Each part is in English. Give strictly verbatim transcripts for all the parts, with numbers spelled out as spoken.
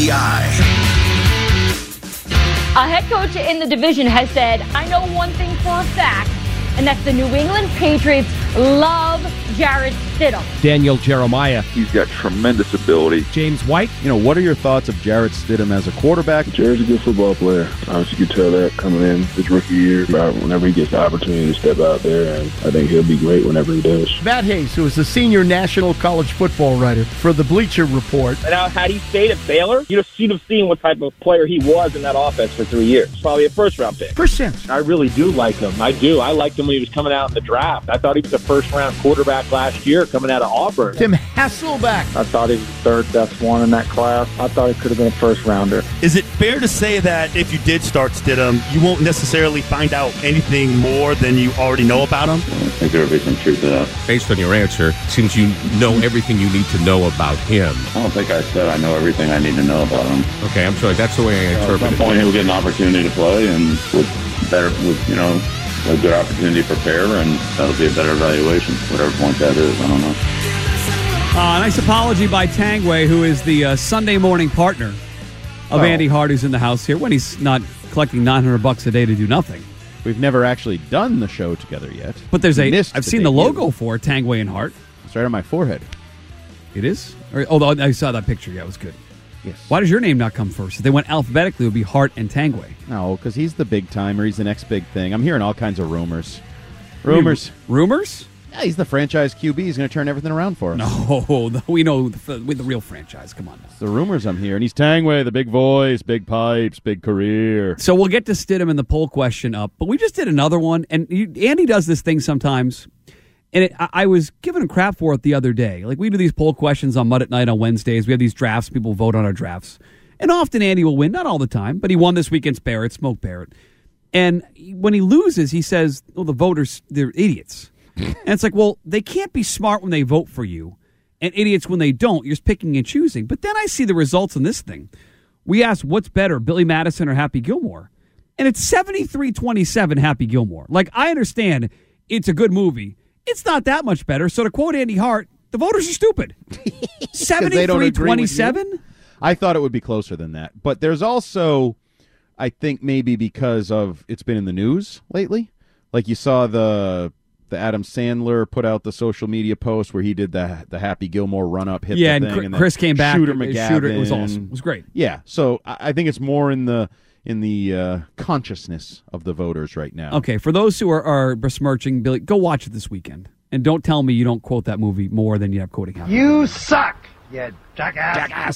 E I. A head coach in the division has said, I know one thing for a fact, and that's the New England Patriots love Jarrett Stidham. Daniel Jeremiah. He's got tremendous ability. James White. You know, what are your thoughts of Jarrett Stidham as a quarterback? Jarrett's a good football player. Obviously, you could tell that coming in his rookie year. Whenever he gets the opportunity to step out there, and I think he'll be great whenever he does. Matt Hayes, who is the senior national college football writer for the Bleacher Report. And now, had he stayed at Baylor, you'd have, you'd have seen what type of player he was in that offense for three years. Probably a first-round pick. Chris Sims. I really do like him. I do. I liked him when he was coming out in the draft. I thought he was a first-round quarterback last year coming out of Auburn. Tim Hasselbeck. I thought he was the third best one in that class. I thought he could have been a first-rounder. Is it fair to say that if you did start Stidham, you won't necessarily find out anything more than you already know about him? I think there would be some truth to that. Based on your answer, it seems you know everything you need to know about him. I don't think I said I know everything I need to know about him. Okay, I'm sorry. That's the way I interpret it. At some point, he'll get an opportunity to play, and with better, with you know, a good opportunity to prepare, and that'll be a better evaluation, whatever point that is. I don't know. Uh, nice apology by Tangway, who is the uh, Sunday morning partner of oh. Andy Hart, who's in the house here, when he's not collecting nine hundred bucks a day to do nothing. We've never actually done the show together yet. But there's we a, I've the seen the logo for it, Tangway and Hart. It's right on my forehead. It is? Or, oh, I saw that picture. Yeah, it was good. Yes. Why does your name not come first? If they went alphabetically, it would be Hart and Tangway. No, because he's the big timer. He's the next big thing. I'm hearing all kinds of rumors. Rumors. Rumors? Yeah, he's the franchise Q B. He's going to turn everything around for us. No, we know the, with the real franchise. Come on now. It's the rumors I'm hearing. He's Tangway, the big voice, big pipes, big career. So we'll get to Stidham and the poll question up, but we just did another one, and you, Andy does this thing sometimes, and it, I, I was giving him crap for it the other day. Like, we do these poll questions on Mud at Night on Wednesdays. We have these drafts. People vote on our drafts. And often Andy will win, not all the time, but he won this week against Barrett, Smoke Barrett. And when he loses, he says, well, the voters, they're idiots. And it's like, well, they can't be smart when they vote for you and idiots when they don't. You're just picking and choosing. But then I see the results in this thing. We asked, what's better, Billy Madison or Happy Gilmore? And it's seventy-three twenty-seven Happy Gilmore. Like, I understand it's a good movie. It's not that much better. So to quote Andy Hart, the voters are stupid. seventy-three twenty-seven? I thought it would be closer than that. But there's also, I think maybe because of it's been in the news lately. Like, you saw the... The Adam Sandler put out the social media post where he did the the Happy Gilmore run up, hit yeah, the thing, and, and Chris came back. Shooter McGavin. Shooter, it was awesome. It was great. Yeah, so I think it's more in the in the uh, consciousness of the voters right now. Okay, for those who are, are besmirching Billy, go watch it this weekend, and don't tell me you don't quote that movie more than you have quoting Happy. You suck, you jackass. Jackass.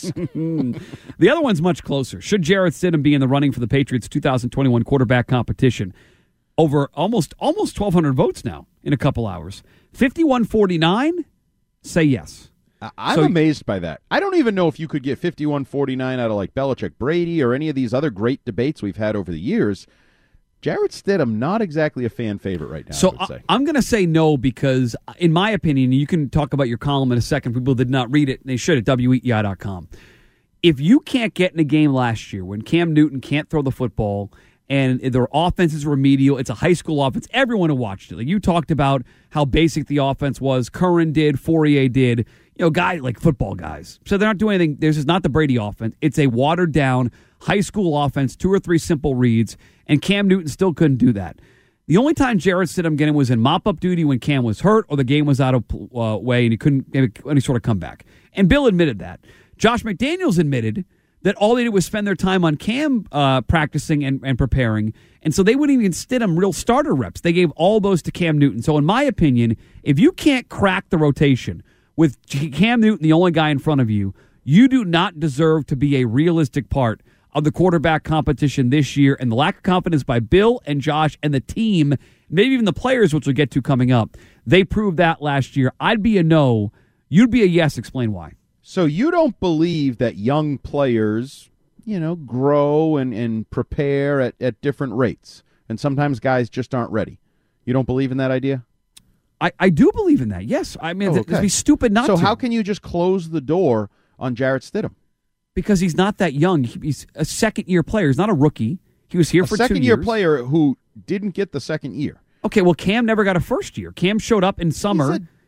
The other one's much closer. Should Jarrett Stidham be in the running for the Patriots' two thousand twenty-one quarterback competition? Over almost almost twelve hundred votes now in a couple hours. fifty-one forty-nine say yes. I'm so, amazed by that. I don't even know if you could get fifty-one forty-nine out of like Belichick Brady or any of these other great debates we've had over the years. Jarrett Stidham, not exactly a fan favorite right now, so I would say. I'm going to say no because, in my opinion, you can talk about your column in a second. People did not read it. They should at W E E I dot com. If you can't get in a game last year when Cam Newton can't throw the football and their offense is remedial. It's a high school offense. Everyone who watched it. Like, you talked about how basic the offense was. Curran did. Fourier did. You know, guys like football guys. So they're not doing anything. This is not the Brady offense. It's a watered-down high school offense, two or three simple reads, and Cam Newton still couldn't do that. The only time Jarrett Stidham getting was in mop-up duty when Cam was hurt or the game was out of uh, way and he couldn't make any sort of comeback. And Bill admitted that. Josh McDaniels admitted that all they did was spend their time on Cam uh, practicing and, and preparing, and so they wouldn't even Stidham real starter reps. They gave all those to Cam Newton. So in my opinion, if you can't crack the rotation with Cam Newton, the only guy in front of you, you do not deserve to be a realistic part of the quarterback competition this year, and the lack of confidence by Bill and Josh and the team, maybe even the players, which we'll get to coming up, they proved that last year. I'd be a no. You'd be a yes. Explain why. So you don't believe that young players, you know, grow and, and prepare at, at different rates, and sometimes guys just aren't ready. You don't believe in that idea? I, I do believe in that, yes. I mean, oh, okay. It'd be stupid not so to. So how can you just close the door on Jarrett Stidham? Because he's not that young. He's a second-year player. He's not a rookie. He was here a for two years. A second-year player who didn't get the second year. Okay, well, Cam never got a first year. Cam showed up in summer a,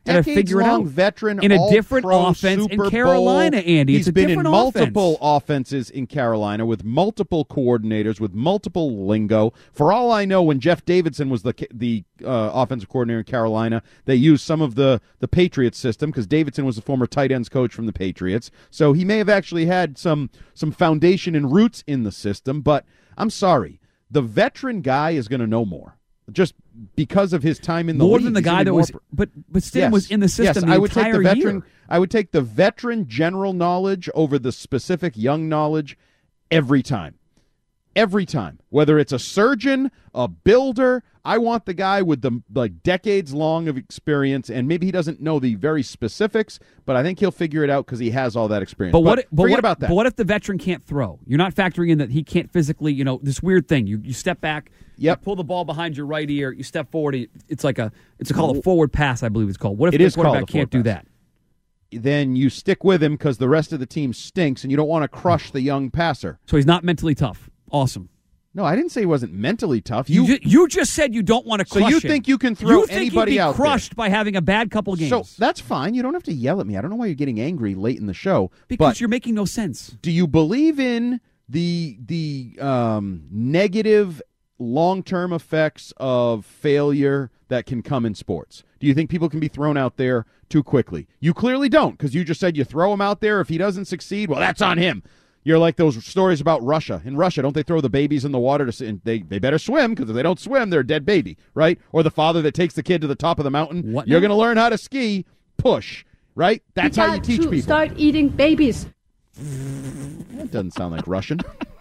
Got to figure it out. Decades-long veteran, in a all different pro offense Super in Carolina, Bowl. Andy. He's It's a been in different multiple offense. offenses in Carolina with multiple coordinators, with multiple lingo. For all I know, when Jeff Davidson was the the uh, offensive coordinator in Carolina, they used some of the the Patriots system because Davidson was a former tight ends coach from the Patriots. So he may have actually had some some foundation and roots in the system. But I'm sorry, the veteran guy is going to know more. Just because of his time in the more league. than the He's guy even that more was, pr- but but Stidham Yes. was in the system yes, the I would entire take the veteran. year. I would take the veteran general knowledge over the specific young knowledge every time. Every time, whether it's a surgeon, a builder, I want the guy with the like decades long of experience, and maybe he doesn't know the very specifics, but I think he'll figure it out because he has all that experience. But what? But forget what, about that. But what if the veteran can't throw? You're not factoring in that he can't physically. You know, this weird thing. You you step back. Yep. You pull the ball behind your right ear. You step forward. It's like a. It's called a forward pass, I believe it's called. What if It the is called quarterback a can't forward do pass. that? Then you stick with him because the rest of the team stinks, and you don't want to crush the young passer. So he's not mentally tough. Awesome. No, I didn't say he wasn't mentally tough. You You, ju- you just said you don't want to so crush you him. think you can throw you think anybody he'd be out there. crushed by having a bad couple of games. So that's fine. You don't have to yell at me. I don't know why you're getting angry late in the show. because but you're making no sense. do you believe in the the um, negative long-term effects of failure that can come in sports? Do you think people can be thrown out there too quickly? You clearly don't, because you just said you throw him out there. If he doesn't succeed, well, that's on him. You're like those stories about Russia. In Russia, don't they throw the babies in the water? To and they they better swim, because if they don't swim, they're a dead baby, right? Or the father that takes the kid to the top of the mountain. What You're now? going to learn how to ski. Push, right? That's how you teach people. Start eating babies. That doesn't sound like Russian.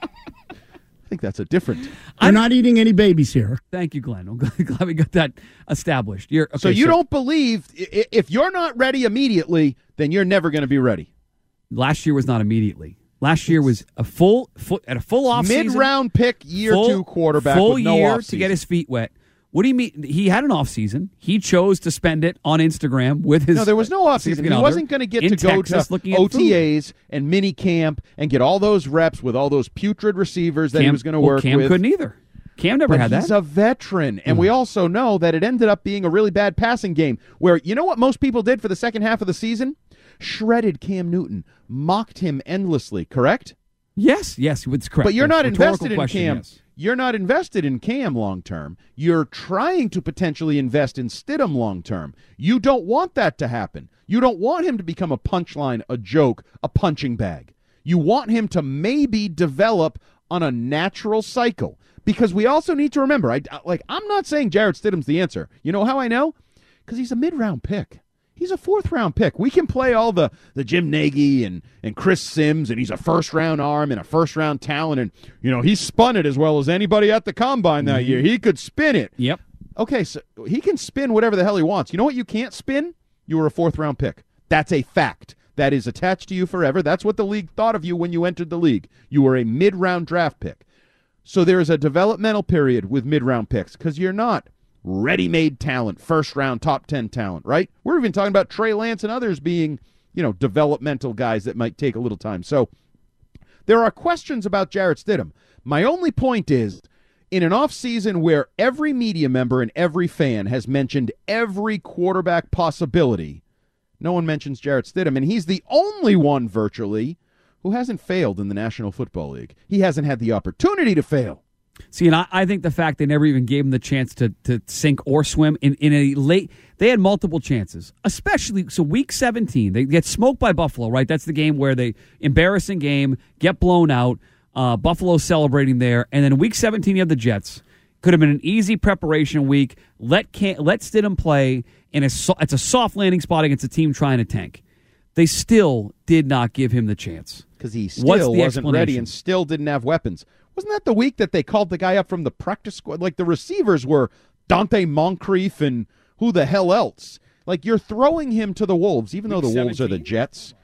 I think that's a different. We're not eating any babies here. Thank you, Glenn. I'm glad, glad we got that established. You're, okay, so you don't believe i- if you're not ready immediately, then you're never going to be ready. Last year was not immediately. Last year was a full, full at a full off season. Mid-round pick, year full, two quarterback full with no year off to get his feet wet. What do you mean? He had an off season. He chose to spend it on Instagram with his. No, there was no off season. He significant wasn't other going to get in to go Texas to looking at O T food. As and mini camp and get all those reps with all those putrid receivers that Cam, he was going to well, work Cam with. couldn't either. Cam never But had that. he's a veteran, and we also know that it ended up being a really bad passing game where, you know what most people did for the second half of the season? Shredded Cam Newton, mocked him endlessly, correct? Yes, yes, it's correct. But you're not Rhetorical invested in question, Cam. yes. You're not invested in Cam long term. You're trying to potentially invest in Stidham long term. You don't want that to happen. You don't want him to become a punchline, a joke, a punching bag. You want him to maybe develop on a natural cycle. Because we also need to remember, I, like I'm not saying Jarrett Stidham's the answer. You know how I know? Because he's a mid-round pick. He's a fourth-round pick. We can play all the, the Jim Nagy and, and Chris Sims, and he's a first-round arm and a first-round talent, and, you know, he spun it as well as anybody at the Combine that year. He could spin it. Yep. Okay, so he can spin whatever the hell he wants. You know what you can't spin? You were a fourth-round pick. That's a fact. That is attached to you forever. That's what the league thought of you when you entered the league. You were a mid-round draft pick. So there is a developmental period with mid-round picks because you're not ready-made talent, first-round, top ten talent, right? We're even talking about Trey Lance and others being, you know, developmental guys that might take a little time. So there are questions about Jarrett Stidham. My only point is, in an offseason where every media member and every fan has mentioned every quarterback possibility, no one mentions Jarrett Stidham, and he's the only one virtually who hasn't failed in the National Football League. He hasn't had the opportunity to fail. See, and I, I think the fact they never even gave him the chance to, to sink or swim in, in a late, they had multiple chances, especially, so week seventeen, they get smoked by Buffalo, right? That's the game where they, embarrassing game, get blown out, uh, Buffalo celebrating there, and then week seventeen, you have the Jets. Could have been an easy preparation week. Let Cam, let Stidham play, and it's a soft landing spot against a team trying to tank. They still did not give him the chance. Because he What's still the wasn't ready explanation? and still didn't have weapons. Wasn't that the week that they called the guy up from the practice squad? Like, the receivers were Dante Moncrief and who the hell else? Like, you're throwing him to the Wolves, even though the Week Wolves are the seventeen? Jets.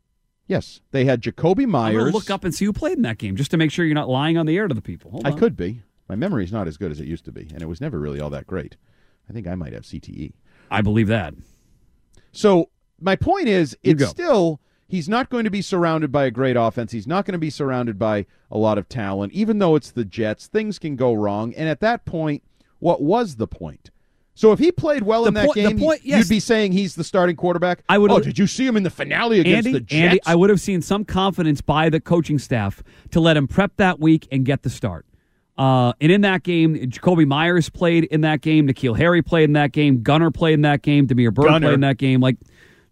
Yes, they had Jacoby I'm Myers. going to look up and see who played in that game, just to make sure you're not lying on the air to the people. Hold I on. could be. My memory's not as good as it used to be, and it was never really all that great. I think I might have C T E. I believe that. So my point is, You it's go. still, he's not going to be surrounded by a great offense. He's not going to be surrounded by a lot of talent. Even though it's the Jets, things can go wrong. And at that point, what was the point? So if he played well The in that point- the game, point- yes. you'd be saying he's the starting quarterback? I would. Oh, did you see him in the finale against Andy, the Jets? Andy, I would have seen some confidence by the coaching staff to let him prep that week and get the start. Uh, and in that game, Jacoby Myers played in that game. N'Keal Harry played in that game. Gunner played in that game. Demir Bird Gunner. played in that game. Like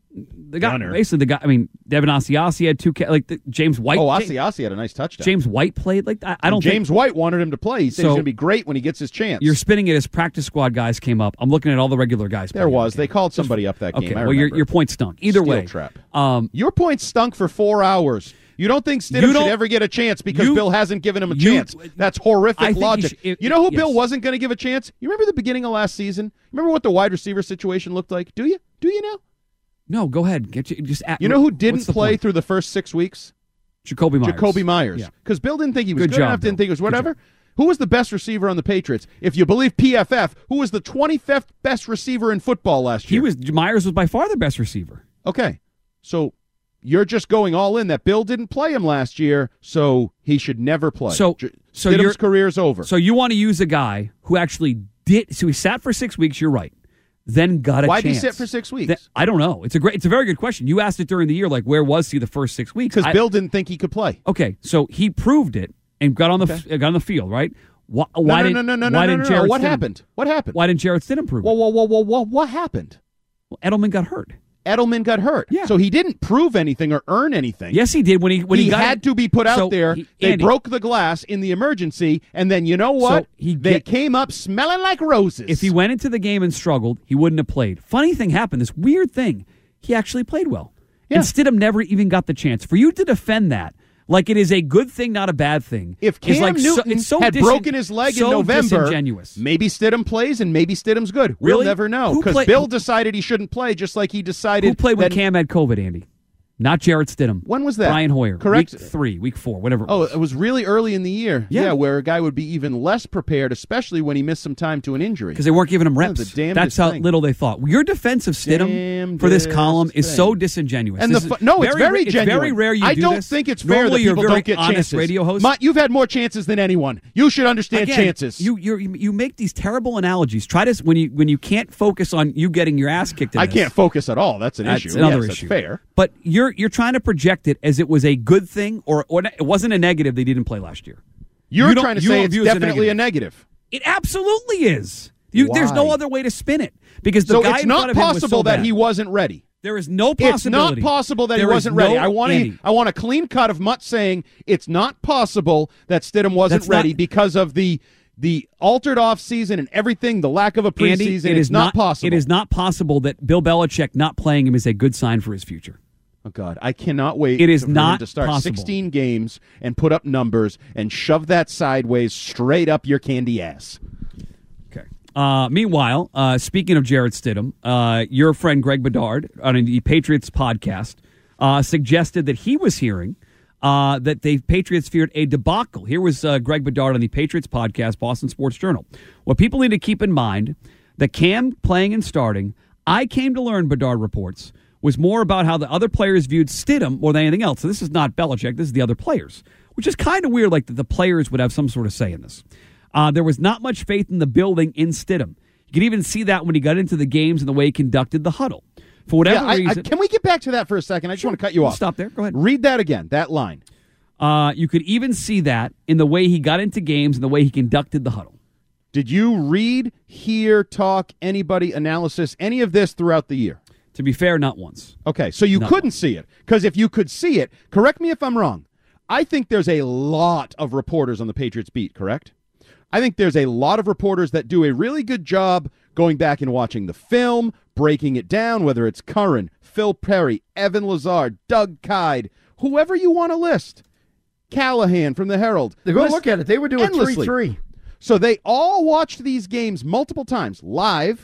the guy, Gunner. basically the guy. I mean, Devin Asiasi had two. Like the, James White. Oh, James, Asiasi had a nice touchdown. James White played. Like I, I don't. And James think, White wanted him to play. He said So- he's going to be great when he gets his chance. You're spinning it as practice squad guys came up. I'm looking at all the regular guys. there playing was. that They game. called somebody up that Okay, game. I well, your remember. your point stunk. Either Steel way, trap. Um, Your point stunk for four hours. You don't think Stidham You should don't- ever get a chance because you- Bill hasn't given him a you- chance. That's horrific I think he logic. should- it- you know who yes. Bill wasn't going to give a chance? You remember the beginning of last season? Remember what the wide receiver situation looked like? Do you? Do you know? no, go ahead. Get you, just. At, You know who what's didn't the play point? through the first six weeks? Jacoby Myers. Jacoby Myers. Yeah. Because Bill didn't think he was Good good, job, enough, didn't Bill. think it was Good whatever. Who was the best receiver on the Patriots? If you believe P F F, who was the twenty-fifth best receiver in football last He year? was Myers was by far the best receiver. Okay. So you're just going all in that Bill didn't play him last year, so he should never play. So- J- so Stidham's you're- career's over. So you want to use a guy who actually did. So he sat for six weeks. You're right. Then got a Why'd he chance. sit for six weeks? Then- I don't know. It's a great. It's a very good question. You asked it during the year. Like, where was he the first six weeks? Because I- Bill didn't think he could play. Okay, so he proved it and got on the Okay. got on the field, right? Why, No, why no, didn't no, no, no, why no, didn't no, no. Jarrett What Stidham- happened? What happened? Why didn't Jarrett Stidham prove Whoa, it? whoa, whoa, whoa, whoa! What happened? Well, Edelman got hurt. Edelman got hurt. Yeah. So he didn't prove anything or earn anything. Yes, he did when he when he, he got had to be put out So there. he- they Andy, broke the glass in the emergency, and then you know what? So he they get- came up smelling like roses. If he went into the game and struggled, he wouldn't have played. Funny thing happened. This weird thing. He actually played well. Yeah. And Stidham never even got the chance. For you to defend that like it is a good thing, not a bad thing. If is Cam like so- Newton it's so had disin- broken his leg so in November, disingenuous. maybe Stidham plays and maybe Stidham's good. We'll Really? never know Who because play- Bill decided he shouldn't play, just like he decided. Who played when that- Cam had COVID, Andy? Not Jarrett Stidham. When was that? Brian Hoyer. Correct. Week three, week four, whatever. It Oh, was. it was really early in the year. Yeah. where a guy would be even less prepared, especially when he missed some time to an injury. Because they weren't giving him Yeah, reps. the damnedest That's how thing. little they thought. Your defense of Stidham for this Damnedest column is so thing. disingenuous. And This the fu- is no, it's very It's genuine. very rare you I do don't this. think it's fair Normally that you're people very don't get honest chances. radio host. Mutt, you've had more chances than anyone. You should understand Again, chances. You you're, you make these terrible analogies. Try to when you when you can't focus on you getting your ass kicked. In I this. can't focus at all. That's an That's issue. another Yes, issue. That's fair. But you're you're trying to project it as it was a good thing, or, or it wasn't a negative. They didn't play last year. You're You don't- trying to you say don't it's view it as a definitely a negative. It absolutely is. You, there's no Why? other way to spin it because the So guy it's in not front of him was possible so that bad. he wasn't ready. There is no It's possibility. not possible that There he is wasn't ready. no- I want Andy, to. I want a clean cut of Mutt saying it's not possible that Stidham wasn't That's ready not- because of the the altered off season and everything, the lack of a preseason. Andy, it it's is not, possible. It is not possible that Bill Belichick not playing him is a good sign for his future. Oh God, I cannot wait. It is for him not to start possible. sixteen games and put up numbers and shove that sideways straight up your candy ass. Okay. Uh, meanwhile, uh, speaking of Jarrett Stidham, uh, your friend Greg Bedard on the Patriots podcast uh, suggested that he was hearing uh, that the Patriots feared a debacle. Here was uh, Greg Bedard on the Patriots podcast, Boston Sports Journal. What people need to keep in mind, that Cam playing and starting, I came to learn, Bedard reports, was more about how the other players viewed Stidham more than anything else. So this is not Belichick, this is the other players, which is kind of weird, like that the players would have some sort of say in this. Uh, there was not much faith in the building in Stidham. You could even see that when he got into the games and the way he conducted the huddle. For whatever Yeah, I- I- reason... can we get back to that for a second? I just want to cut you We'll off. stop there. Go ahead. Read that again, that line. Uh, you could even see that in the way he got into games and the way he conducted the huddle. Did you read, hear, talk, anybody, analysis, any of this throughout the year? To be fair, not once. Okay, so you Not couldn't see it. Because if you could see it, correct me if I'm wrong, I think there's a lot of reporters on the Patriots beat, correct? I think there's a lot of reporters that do a really good job going back and watching the film, breaking it down, whether it's Curran, Phil Perry, Evan Lazard, Doug Kide, whoever you want to list. Callahan from the Herald. They go List look at it. They were doing endlessly. three three. So they all watched these games multiple times live,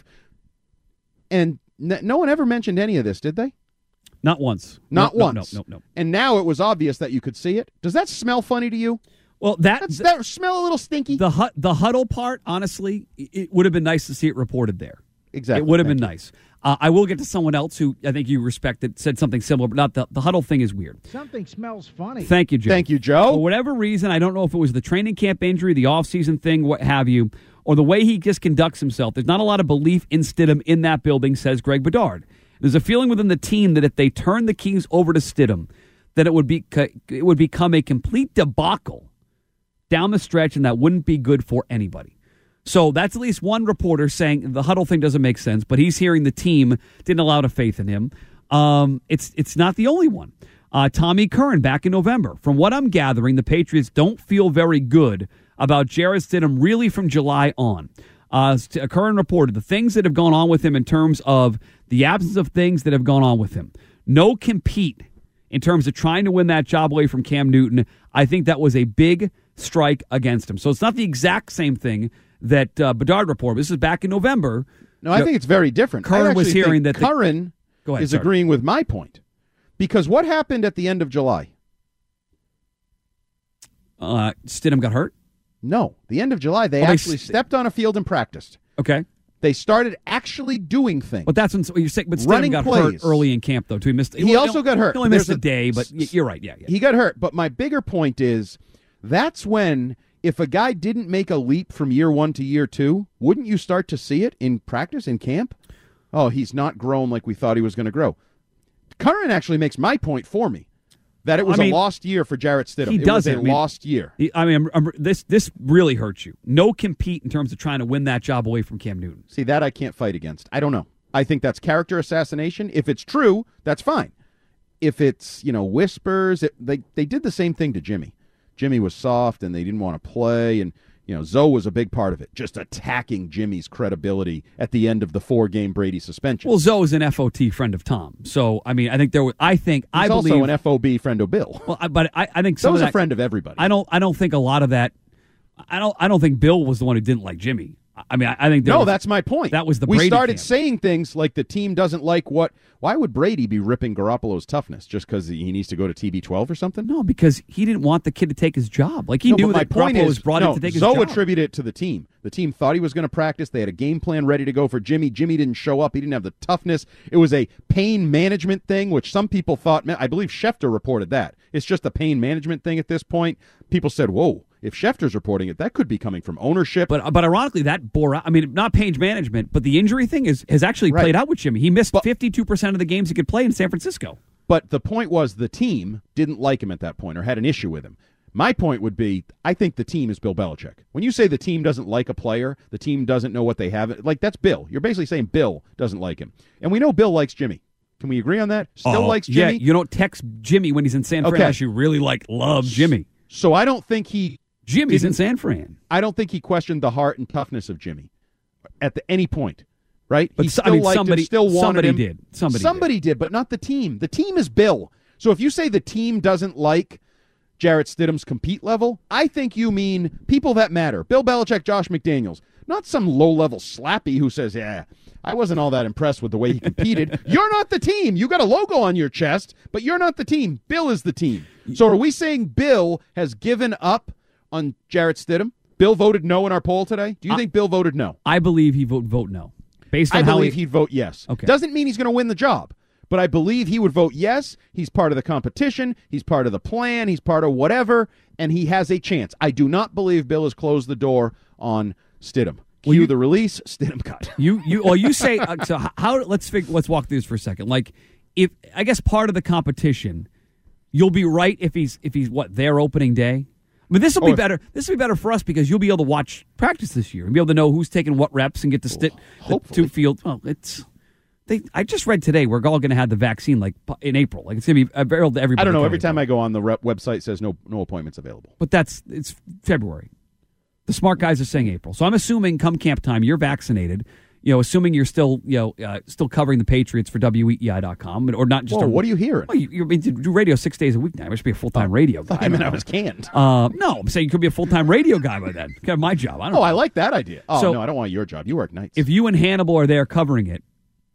and n- no one ever mentioned any of this, did they? Not once. Not No, no, once. No, no, no. And now it was obvious that you could see it. Does that smell funny to you? Well, that Does that smell a little stinky? the hu- the huddle part, honestly, it, it would have been nice to see it reported there. Exactly. It would have Thank been you. nice. Uh, I will get to someone else who I think you respect that said something similar, but not the, the huddle thing is weird. Something smells funny. Thank you, Joe. Thank you, Joe. For whatever reason, I don't know if it was the training camp injury, the offseason thing, what have you, or the way he just conducts himself, there's not a lot of belief in Stidham in that building, says Greg Bedard. There's a feeling within the team that if they turn the keys over to Stidham, that it would be it would become a complete debacle down the stretch, and that wouldn't be good for anybody. So that's at least one reporter saying the huddle thing doesn't make sense, but he's hearing the team didn't allow a faith in him. Um, it's it's not the only one. Uh, Tommy Curran back in November. From what I'm gathering, the Patriots don't feel very good about Jarrett Stidham really from July on. Uh, Curran reported the things that have gone on with him in terms of the absence of things that have gone on with him. No compete in terms of trying to win that job away from Cam Newton. I think that was a big strike against him. So it's not the exact same thing that uh, Bedard reported. This is back in November. No, I think it's very different. Curran was hearing that the, Curran go ahead, is sorry. agreeing with my point. Because what happened at the end of July? Uh, Stidham got hurt? No. The end of July, they oh, actually they, stepped on a field and practiced. Okay. They started actually doing things. But that's when you're saying. But Stidham Running got plays. hurt early in camp, though. Too. He missed. He well, also you know, got hurt. He only missed There's a day, but you're right. Yeah, yeah. He got hurt. But my bigger point is that's when, if a guy didn't make a leap from year one to year two, wouldn't you start to see it in practice, in camp? Oh, he's not grown like we thought he was going to grow. Curran actually makes my point for me. That it was I mean, a lost year for Jarrett Stidham. He it doesn't. was a I mean, lost year. He, I mean, I'm, I'm, this this really hurts you. No compete in terms of trying to win that job away from Cam Newton. See, that I can't fight against. I don't know. I think that's character assassination. If it's true, that's fine. If it's, you know, whispers, it, they, they did the same thing to Jimmy. Jimmy was soft, and they didn't want to play, and you know, Zoe was a big part of it, just attacking Jimmy's credibility at the end of the four-game Brady suspension. Well, Zoe is an F O T friend of Tom, so I mean, I think there. Was, I think He's I believe also an F O B friend of Bill. Well, I, but I, I think some Zoe's of that, a friend of everybody. I don't. I don't think a lot of that. I don't. I don't think Bill was the one who didn't like Jimmy. I mean, I, I think there no. was, that's my point. That was the we Brady started camp. saying things like the team doesn't like what. Why would Brady be ripping Garoppolo's toughness just because he needs to go to T B twelve or something? No, because he didn't want the kid to take his job. Like he no, knew but that my point Garoppolo is, was brought no, in to take his Zoe job. attributed it to the team. The team thought he was going to practice. They had a game plan ready to go for Jimmy. Jimmy didn't show up. He didn't have the toughness. It was a pain management thing, which some people thought. I believe Schefter reported that. It's just a pain management thing at this point. People said, whoa. If Schefter's reporting it, that could be coming from ownership. But but ironically, that bore out. I mean, not pain management, but the injury thing is has actually right. played out with Jimmy. He missed but, fifty-two percent of the games he could play in San Francisco. But the point was the team didn't like him at that point or had an issue with him. My point would be, I think the team is Bill Belichick. When you say the team doesn't like a player, the team doesn't know what they have, like that's Bill. You're basically saying Bill doesn't like him. And we know Bill likes Jimmy. Can we agree on that? Still oh, likes Jimmy? Yeah, you don't text Jimmy when he's in San Fran. Okay. You really like love Jimmy. So I don't think he... Jimmy's in San Fran. I don't think he questioned the heart and toughness of Jimmy at the, any point, right? But he still I mean, liked somebody, him, still wanted somebody him. did. Somebody, somebody did. did, but not the team. The team is Bill. So if you say the team doesn't like Jarrett Stidham's compete level, I think you mean people that matter. Bill Belichick, Josh McDaniels, not some low-level slappy who says, yeah, I wasn't all that impressed with the way he competed. You're not the team. You got a logo on your chest, but you're not the team. Bill is the team. So are we saying Bill has given up on Jarrett Stidham? Bill voted no in our poll today. Do you I, think Bill voted no? I believe he vote vote no. Based on I how believe he, he'd vote yes. Okay. Doesn't mean he's going to win the job, but I believe he would vote yes. He's part of the competition. He's part of the plan. He's part of whatever, and he has a chance. I do not believe Bill has closed the door on Stidham. Cue well, you, the release. Stidham cut. You you well you say uh, so. How let's figure, let's walk through this for a second. Like if I guess part of the competition, you'll be right if he's if he's what their opening day. I mean, this will be oh, better. This will be better for us because you'll be able to watch practice this year and be able to know who's taking what reps and get to sit the two field. Well, it's they. I just read today we're all going to have the vaccine like in April. Like it's going to be available to everybody. I don't know. Every time I go on the rep website, it says no no appointments available. But that's it's February. The smart guys are saying April. So I'm assuming come camp time you're vaccinated. You know, assuming you're still, you know, uh, still covering the Patriots for W E E I dot com, or not just. Whoa, a, what are you hearing? Well, you, you do radio six days a week now. I should be a full time oh, radio guy. I mean, I was canned. Uh, no, I'm saying you could be a full time radio guy by then. You could have my job. I don't oh, know. I like that idea. Oh so, no, I don't want your job. You work nights. If you and Hannibal are there covering it,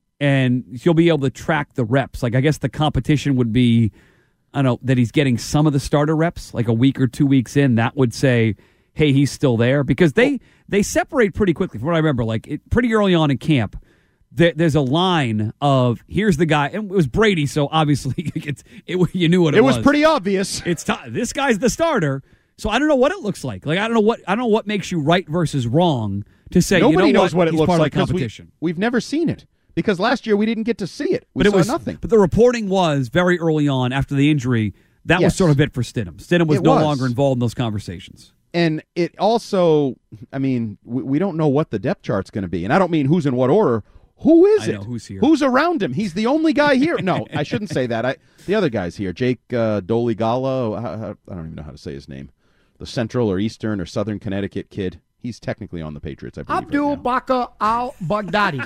and you'll be able to track the reps. Like I guess the competition would be, I don't know, that he's getting some of the starter reps, like a week or two weeks in. That would say, hey, he's still there because they. Oh. They separate pretty quickly. From what I remember, like it, pretty early on in camp, there, there's a line of here's the guy, and it was Brady, so obviously it's, it, you knew what it, it was. It was pretty obvious. It's t- this guy's the starter, so I don't know what it looks like. Like I don't know what I don't know what makes you right versus wrong to say, Nobody you know knows what, it He's looks part like of the because we, competition. we've never seen it. Because last year we didn't get to see it. We but it saw was nothing. But the reporting was very early on after the injury. That Yes. was sort of it for Stidham. Stidham was It no was. longer involved in those conversations. And it also, I mean, we, we don't know what the depth chart's going to be. And I don't mean who's in what order. Who is I it? know, who's here? Who's around him? He's the only guy here. No, I shouldn't say that. I, the other guy's here. Jake uh, Doligala. I, I don't even know how to say his name. The Central or Eastern or Southern Connecticut kid. He's technically on the Patriots, I believe. Abdul right now. Bakr al-Baghdadi.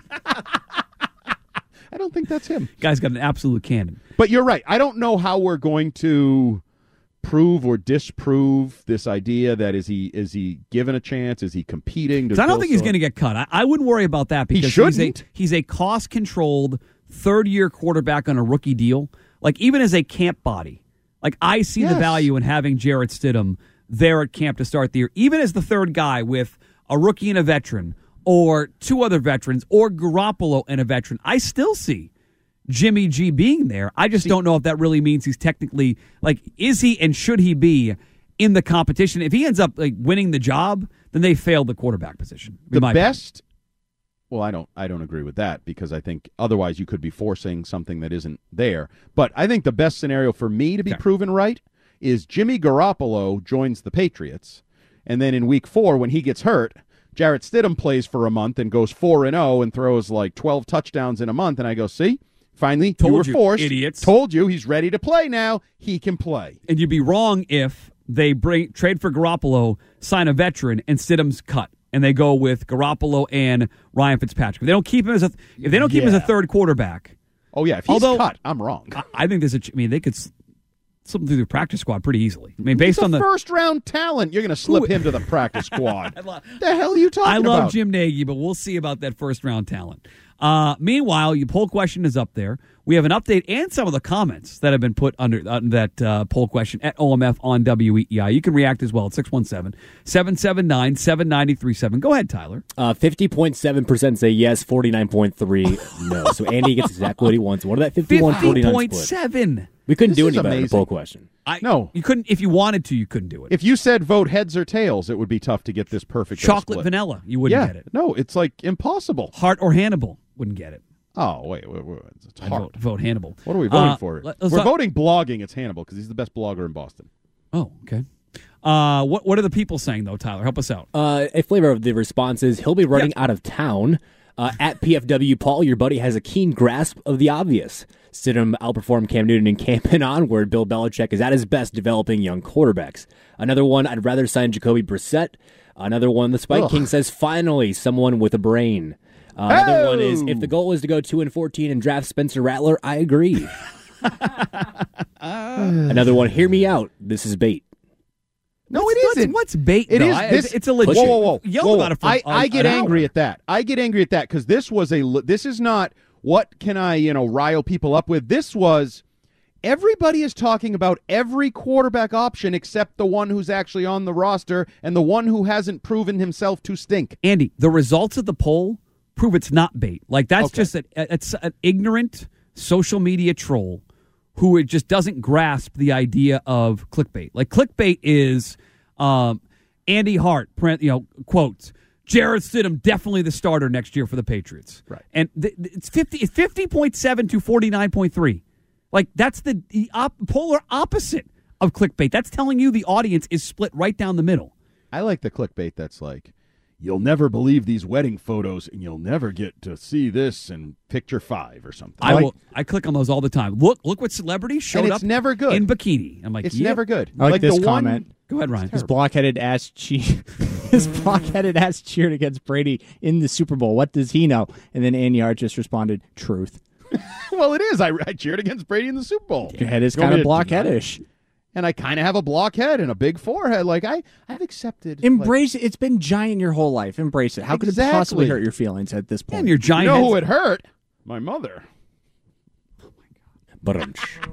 I don't think that's him. Guy's got an absolute cannon. But you're right. I don't know how we're going to prove or disprove this idea that is he is he given a chance? Is he competing? Because I don't think he's going to get cut. I, I wouldn't worry about that because he's a, shouldn't. he's a cost-controlled third-year quarterback on a rookie deal. Like, even as a camp body, like, I see Yes. the value in having Jarrett Stidham there at camp to start the year, even as the third guy with a rookie and a veteran, or two other veterans, or Garoppolo and a veteran. I still see Jimmy G being there. I just don't know if that really means he's technically, like, is he and should he be in the competition? If he ends up like winning the job, then they failed the quarterback position. the my best. Well, I don't. I don't agree with that because I think otherwise you could be forcing something that isn't there. But I think the best scenario for me to be Okay. proven right is Jimmy Garoppolo joins the Patriots, and then in Week Four when he gets hurt, Jarrett Stidham plays for a month and goes four and zero and throws like twelve touchdowns in a month, and I go, see, finally Told you were you, forced. idiots. Told you he's ready to play now. He can play. And you'd be wrong if they bring trade for Garoppolo, sign a veteran, and Stidham's cut, and they go with Garoppolo and Ryan Fitzpatrick. If they don't keep him as a if they don't keep him as a Yeah. third quarterback, Oh yeah, if he's Although- cut, I'm wrong. I, I think there's a. ch- I mean, they could s- slip him through the practice squad pretty easily. I mean, based he's a on the. first round talent, you're going to slip Who- him to the practice squad. I lo- the hell are you talking I love about? Jim Nagy, but we'll see about that first round talent. Uh, meanwhile, your poll question is up there. We have an update and some of the comments that have been put under uh, that uh, poll question at O M F on W E E I. You can react as well at six one seven, seven seven nine, seven nine three seven. Go ahead, Tyler. Uh, fifty point seven percent say yes, forty-nine point three no. So Andy gets exactly what he wants. What about that fifty-one fifty forty-nine point split? seven. We couldn't This do is any better in the amazing. poll question. I, No. You couldn't, if you wanted to, you couldn't do it. If you said vote heads or tails, it would be tough to get this perfect. Chocolate split. vanilla, you wouldn't yeah, get it. no, it's like impossible. Hart or Hannibal wouldn't get it. Oh wait, wait, wait it's I'd hard. vote, vote Hannibal. What are we voting Uh, for? let- We're let's talk- voting blogging. It's Hannibal because he's the best blogger in Boston. Oh, okay. Uh, what what are the people saying though, Tyler? Help us out. Uh, a flavor of the responses, he'll be running out of town. Uh, at P F W Paul, your buddy has a keen grasp of the obvious. Stidham outperformed Cam Newton in camp and onward. Bill Belichick is at his best developing young quarterbacks. Another one, I'd rather sign Jacoby Brissett. Another one, the Spike Ugh. King says, finally, someone with a brain. Uh, another one is, Oh! if the goal is to go two and fourteen and draft Spencer Rattler, I agree. Another one, hear me out. This is bait. No, What's- it what's- isn't. What's bait? It though? is. I- This, it's, it's a legit. Whoa, whoa, whoa! Yell whoa, about it for I, a- I get an angry hour. at that. I get angry at that because this was a. li- This is not what can I you know rile people up with. This was. Everybody is talking about every quarterback option except the one who's actually on the roster and the one who hasn't proven himself to stink. Andy, the results of the poll prove it's not bait. Like that's Okay. just a, it's an ignorant social media troll who it just doesn't grasp the idea of clickbait. Like clickbait is um, Andy Hart, print, you know, quotes. Jarrett Stidham definitely the starter next year for the Patriots. Right. And th- th- it's fifty it's fifty point seven to forty-nine point three. Like that's the, the op- polar opposite of clickbait. That's telling you the audience is split right down the middle. I like the clickbait that's like, you'll never believe these wedding photos and you'll never get to see this in picture five or something. I Like, will. I click on those all the time. Look, look what celebrity showed and up it's never good. in bikini. I'm like, It's yeah. never good. I like, this the one- comment. Go ahead, Ryan. His blockheaded ass che- his blockheaded ass cheered against Brady in the Super Bowl. What does he know? And then Andy Hart just responded, "Truth." Well, it is. I, I cheered against Brady in the Super Bowl. Your head is You want kind me of to deny it? blockheadish. And I kind of have a blockhead and a big forehead. Like I, I've accepted. Embrace it. It's been giant your whole life. Embrace it. How could it Exactly. possibly hurt your feelings at this point? And your Like, giant. you know heads- who it hurt? My mother. But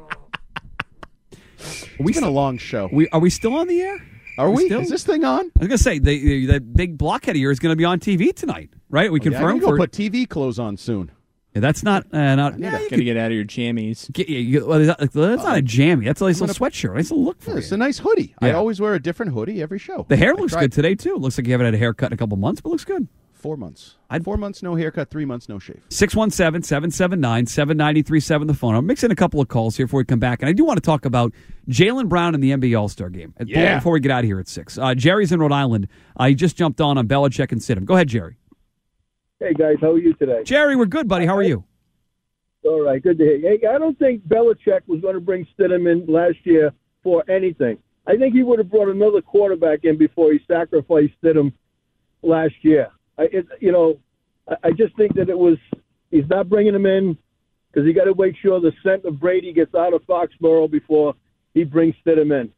It's been a long show. we are we still on the air? Are we? still? Is this thing on? I was gonna say the the, the big blockhead of yours is gonna be on T V tonight, right? We Yeah, I confirmed. gotta go for, put T V clothes on soon. Yeah, that's not uh, not. Yeah, you Gotta could get out of your jammies. get, yeah, you, well, that's not a jammy. That's a nice little sweatshirt. Nice little look for Yeah, it's you. a nice hoodie. I Yeah. always wear a different hoodie every show. The hair I looks try- good today too. Looks like you haven't had a haircut in a couple months, but looks good. four months. I'd, four months, no haircut, three months, no shave. six one seven, seven seven nine, seven nine three seven, the phone. I'm mixing a couple of calls here before we come back. And I do want to talk about Jaylen Brown and the N B A All-Star game yeah. before we get out of here at six. Uh, Jerry's in Rhode Island. Uh, he just jumped on on Belichick and Stidham. Go ahead, Jerry. Hey, guys. How are you today? Jerry, we're good, buddy. How are you? All right. Good to hear you. Hey, I don't think Belichick was going to bring Stidham in last year for anything. I think he would have brought another quarterback in before he sacrificed Stidham last year. I, it, you know, I, I just think that it was he's not bringing him in because he got to make sure the scent of Brady gets out of Foxborough before he brings Stidham in.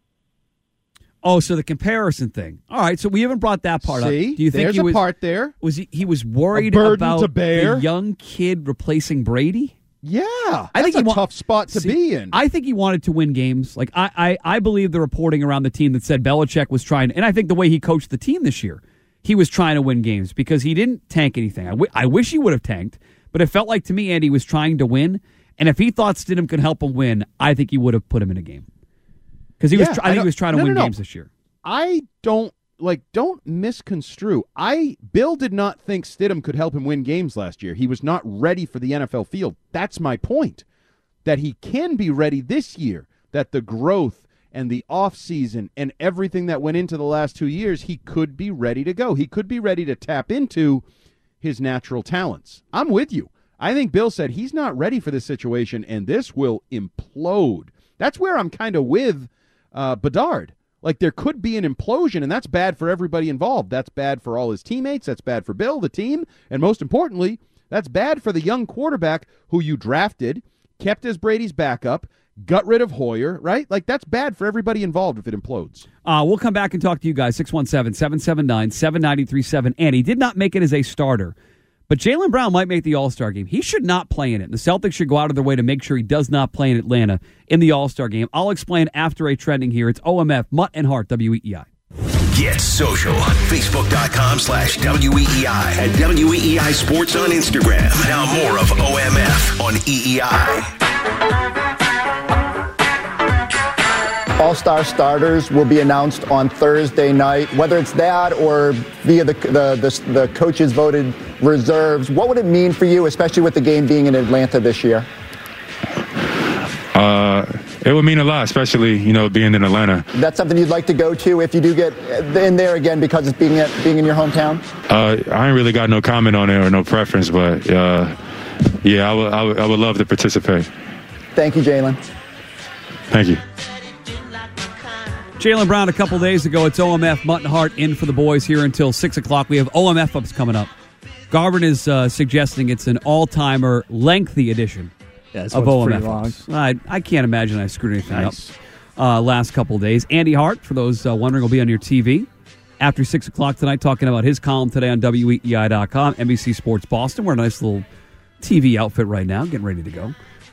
Oh, so the comparison thing. All right, so we haven't brought that part See, up. Do you think there's he a was, part there. Was he? He was worried A burden about to bear. the young kid replacing Brady. Yeah, I that's think a he wa- tough spot to See, be in. I think he wanted to win games. Like I, I, I believe the reporting around the team that said Belichick was trying, and I think the way he coached the team this year, he was trying to win games because he didn't tank anything. I, w- I wish he would have tanked, but it felt like to me, Andy was trying to win. And if he thought Stidham could help him win, I think he would have put him in a game because he Yeah, was. Tr- I, I think he don't- was trying to no, win no, no. games this year. I don't like don't misconstrue. I Bill did not think Stidham could help him win games last year. He was not ready for the N F L field. That's my point. That he can be ready this year. That the growth and the offseason and everything that went into the last two years, he could be ready to go. He could be ready to tap into his natural talents. I'm with you. I think Bill said he's not ready for this situation, and this will implode. That's where I'm kind of with uh, Bedard. Like, there could be an implosion, and that's bad for everybody involved. That's bad for all his teammates. That's bad for Bill, the team. And most importantly, that's bad for the young quarterback who you drafted, kept as Brady's backup, got rid of Hoyer, right? Like, that's bad for everybody involved if it implodes. Uh, we'll come back and talk to you guys. six one seven, seven seven nine, seven nine three seven. And he did not make it as a starter. But Jaylen Brown might make the All-Star game. He should not play in it. The Celtics should go out of their way to make sure he does not play in Atlanta in the All-Star game. I'll explain after a trending here. It's O M F, Mutt and Hart, W E E I. Get social. Facebook.com slash W E E I and W E E I Sports on Instagram. Now more of O M F on E E I. All-Star starters will be announced on Thursday night. Whether it's that or via the, the, the, the coaches voted reserves, what would it mean for you, especially with the game being in Atlanta this year? Uh, it would mean a lot, especially, you know, being in Atlanta. That's something you'd like to go to if you do get in there again because it's being, being in your hometown? Uh, I ain't really got no comment on it or no preference, but uh, yeah, I would, I would, I would love to participate. Thank you, Jaylen. Thank you. Jaylen Brown a couple days ago. It's O M F, Mutt and Hart in for the boys here until six o'clock. We have O M F ups coming up. Garvin is uh, suggesting it's an all-timer lengthy edition yeah, of O M F ups. I, I can't imagine I screwed anything Nice. up uh, last couple days. Andy Hart, for those uh, wondering, will be on your T V after six o'clock tonight talking about his column today on W E E I dot com, N B C Sports Boston. We're a nice little T V outfit right now, getting ready to go.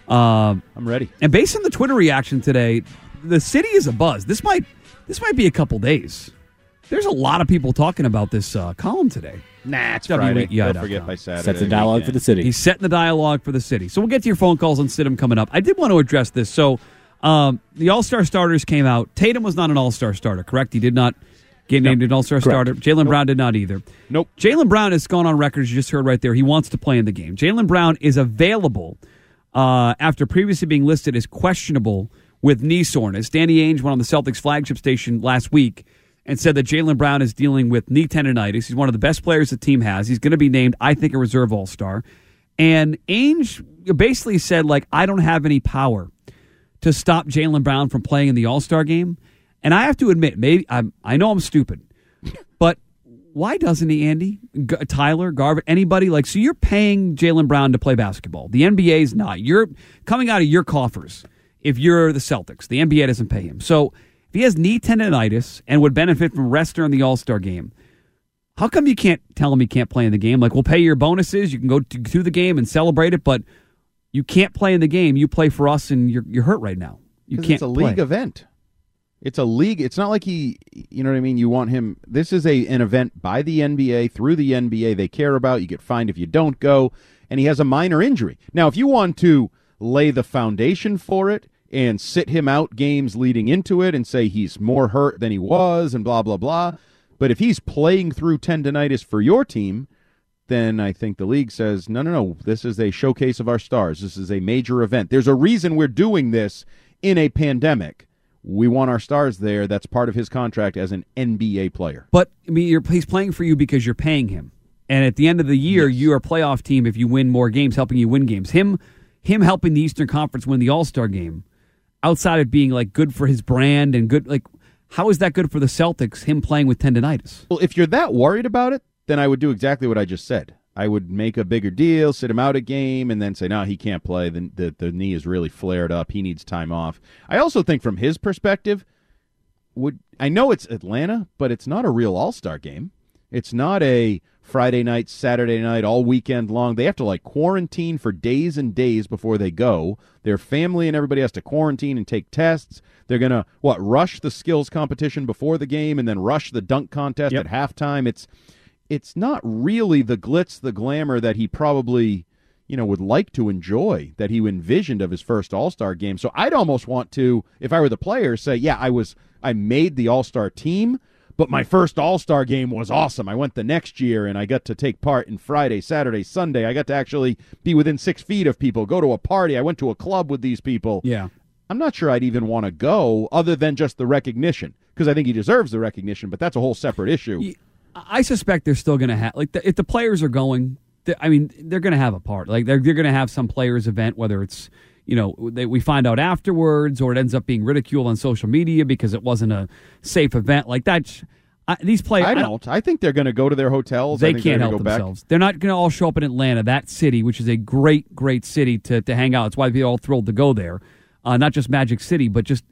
Um, I'm ready. And based on the Twitter reaction today, the city is abuzz. This might this might be a couple days. There's a lot of people talking about this uh, column today. Nah, it's W E E I Friday. dot com. Don't forget by Saturday. Sets the dialogue weekend. for the city. He's setting the dialogue for the city. So we'll get to your phone calls on Stidham coming up. I did want to address this. So um, the All-Star starters came out. Tatum was not an All-Star starter, correct? He did not get named an All-Star starter. Jaylen Nope. Brown did not either. Nope. Jaylen Brown has gone on record, as you just heard right there. He wants to play in the game. Jaylen Brown is available uh, after previously being listed as questionable with knee soreness. Danny Ainge went on the Celtics flagship station last week and said that Jaylen Brown is dealing with knee tendonitis. He's one of the best players the team has. He's going to be named, I think, a reserve All-Star. And Ainge basically said, like, I don't have any power to stop Jaylen Brown from playing in the All-Star game. And I have to admit, maybe I'm, I know I'm stupid, but why doesn't he, Andy? G- Tyler, Garvin, anybody? Like, so you're paying Jaylen Brown to play basketball. The N B A is not. You're coming out of your coffers if you're the Celtics. The N B A doesn't pay him. So if he has knee tendonitis and would benefit from rest during the All-Star game, how come you can't tell him he can't play in the game? Like, we'll pay your bonuses. You can go to, to the game and celebrate it, but you can't play in the game. You play for us, and you're you're hurt right now. You 'Cause can't It's a play. league event. It's a league. It's not like he, you know what I mean? You want him. This is a an event by the N B A, through the N B A. They care about. You get fined if you don't go. And he has a minor injury. Now, if you want to lay the foundation for it and sit him out games leading into it and say he's more hurt than he was and blah, blah, blah. But if he's playing through tendonitis for your team, then I think the league says, no, no, no, this is a showcase of our stars. This is a major event. There's a reason we're doing this in a pandemic. We want our stars there. That's part of his contract as an N B A player. But I mean, you're, he's playing for you because you're paying him. And at the end of the year, yes. you're a playoff team if you win more games, helping you win games. Him him helping the Eastern Conference win the All-Star game, outside of being like good for his brand and good, like, how is that good for the Celtics, him playing with tendonitis? Well, if you're that worried about it, then I would do exactly what I just said. I would make a bigger deal, sit him out a game, and then say, no, he can't play. The, the, the knee is really flared up. He needs time off. I also think from his perspective, would I know it's Atlanta, but it's not a real All-Star game. It's not a Friday night, Saturday night, all weekend long. They have to, like, quarantine for days and days before they go. Their family and everybody has to quarantine and take tests. They're going to, what, rush the skills competition before the game and then rush the dunk contest yep. at halftime. It's it's not really the glitz, the glamour that he probably, you know, would like to enjoy, that he envisioned of his first All-Star game. So I'd almost want to, if I were the player, say, yeah, I was I made the All-Star team, but my first All-Star game was awesome. I went the next year, and I got to take part in Friday, Saturday, Sunday. I got to actually be within six feet of people, go to a party. I went to a club with these people. Yeah. I'm not sure I'd even want to go other than just the recognition, because I think he deserves the recognition, but that's a whole separate issue. I suspect they're still going to have, like, the, if the players are going, I mean, they're going to have a part. Like, they're, they're going to have some players' event, whether it's, you know, they, we find out afterwards or it ends up being ridiculed on social media because it wasn't a safe event. Like, that. I, these players, I don't. I, I think they're going to go to their hotels. They I think can't they're help go themselves. Back. They're not going to all show up in Atlanta, that city, which is a great, great city to, to hang out. It's why they're all thrilled to go there. Uh, not just Magic City, but just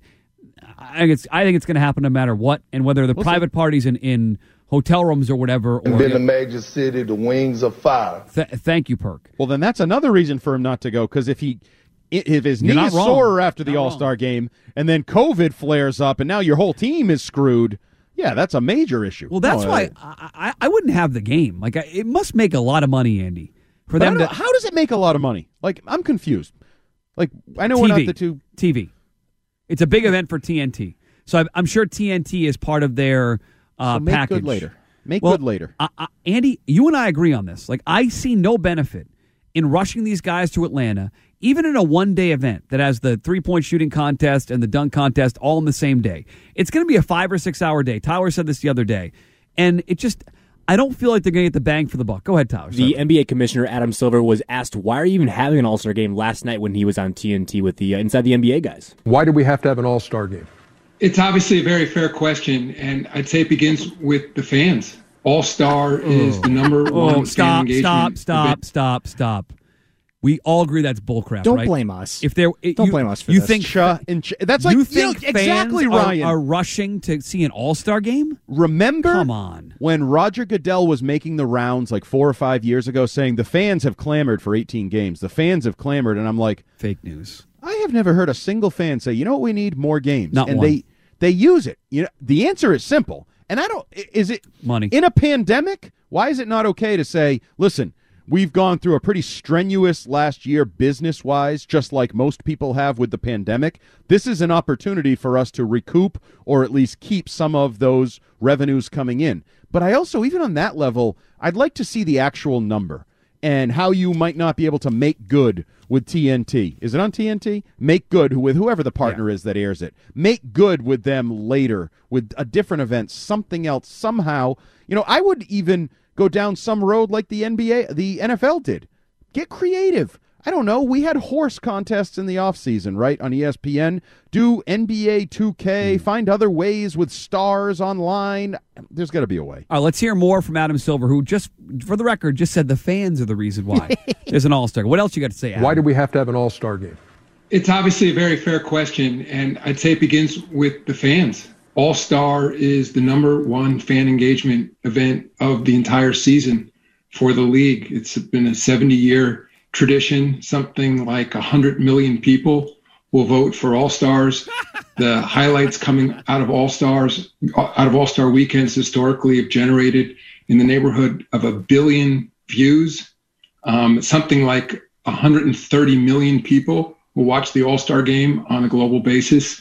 I think it's I think it's going to happen no matter what, and whether the What's private it? parties in, in hotel rooms or whatever. Or, in the major city, the wings of fire. Th- thank you, Perk. Well, then that's another reason for him not to go, because if he if his You're knee not is wrong. sore after the Not All Star wrong. game, and then COVID flares up, and now your whole team is screwed. Yeah, that's a major issue. Well, that's No, why I, I, I wouldn't have the game. Like, I, it must make a lot of money, Andy, for But I them don't- to. how does it make a lot of money? Like, I'm confused. Like, I know T V. we're not the two. T V. It's a big event for T N T, so I'm, I'm sure T N T is part of their uh, So make package. good later. Make Well, good later. I, I, Andy, you and I agree on this. Like, I see no benefit in rushing these guys to Atlanta, even in a one-day event that has the three-point shooting contest and the dunk contest all in the same day. It's going to be a five- or six-hour day. Tyler said this the other day. And it just, I don't feel like they're going to get the bang for the buck. Go ahead, Tyler. The N B A commissioner, Adam Silver, was asked, why are you even having an All-Star game last night when he was on T N T with the uh, Inside the N B A guys? Why do we have to have an all-star game? It's obviously a very fair question, and I'd say it begins with the fans. All-Star is the number one Oh, fan stop, engagement stop, stop, event. stop, stop. We all agree that's bullcrap, Don't right? blame us. If there, it, Don't you, blame us for you this. Think, Cha and Ch- that's like you you think know, exactly, fans are- Ryan. Are, rushing to see an All-Star game? Remember Come on. when Roger Goodell was making the rounds like four or five years ago saying the fans have clamored for eighteen games. The fans have clamored, and I'm like, fake news. I have never heard a single fan say, you know what, we need more games. Not and one. they they use it. You know, the answer is simple. And I don't is it money. In a pandemic, why is it not okay to say, listen, we've gone through a pretty strenuous last year business-wise, just like most people have with the pandemic. This is an opportunity for us to recoup or at least keep some of those revenues coming in. But I also, even on that level, I'd like to see the actual number and how you might not be able to make good with T N T. Is it on T N T? Make good with whoever the partner yeah. is that airs it. Make good with them later with a different event, something else, somehow. You know, I would even go down some road like the N B A, the N F L did. Get creative. I don't know. We had horse contests in the offseason, right, on E S P N. Do N B A two K. Mm. Find other ways with stars online. There's got to be a way. All right, let's hear more from Adam Silver, who just, for the record, just said the fans are the reason why there's an All-Star. What else you got to say, Adam? Why do we have to have an all-star game? It's obviously a very fair question, and I'd say it begins with the fans. All-Star is the number one fan engagement event of the entire season for the league. It's been a seventy-year tradition. Something like one hundred million people will vote for All-Stars. The highlights coming out of All-Stars, out of All-Star weekends historically have generated in the neighborhood of a billion views. Um, something like one hundred thirty million people will watch the All-Star game on a global basis.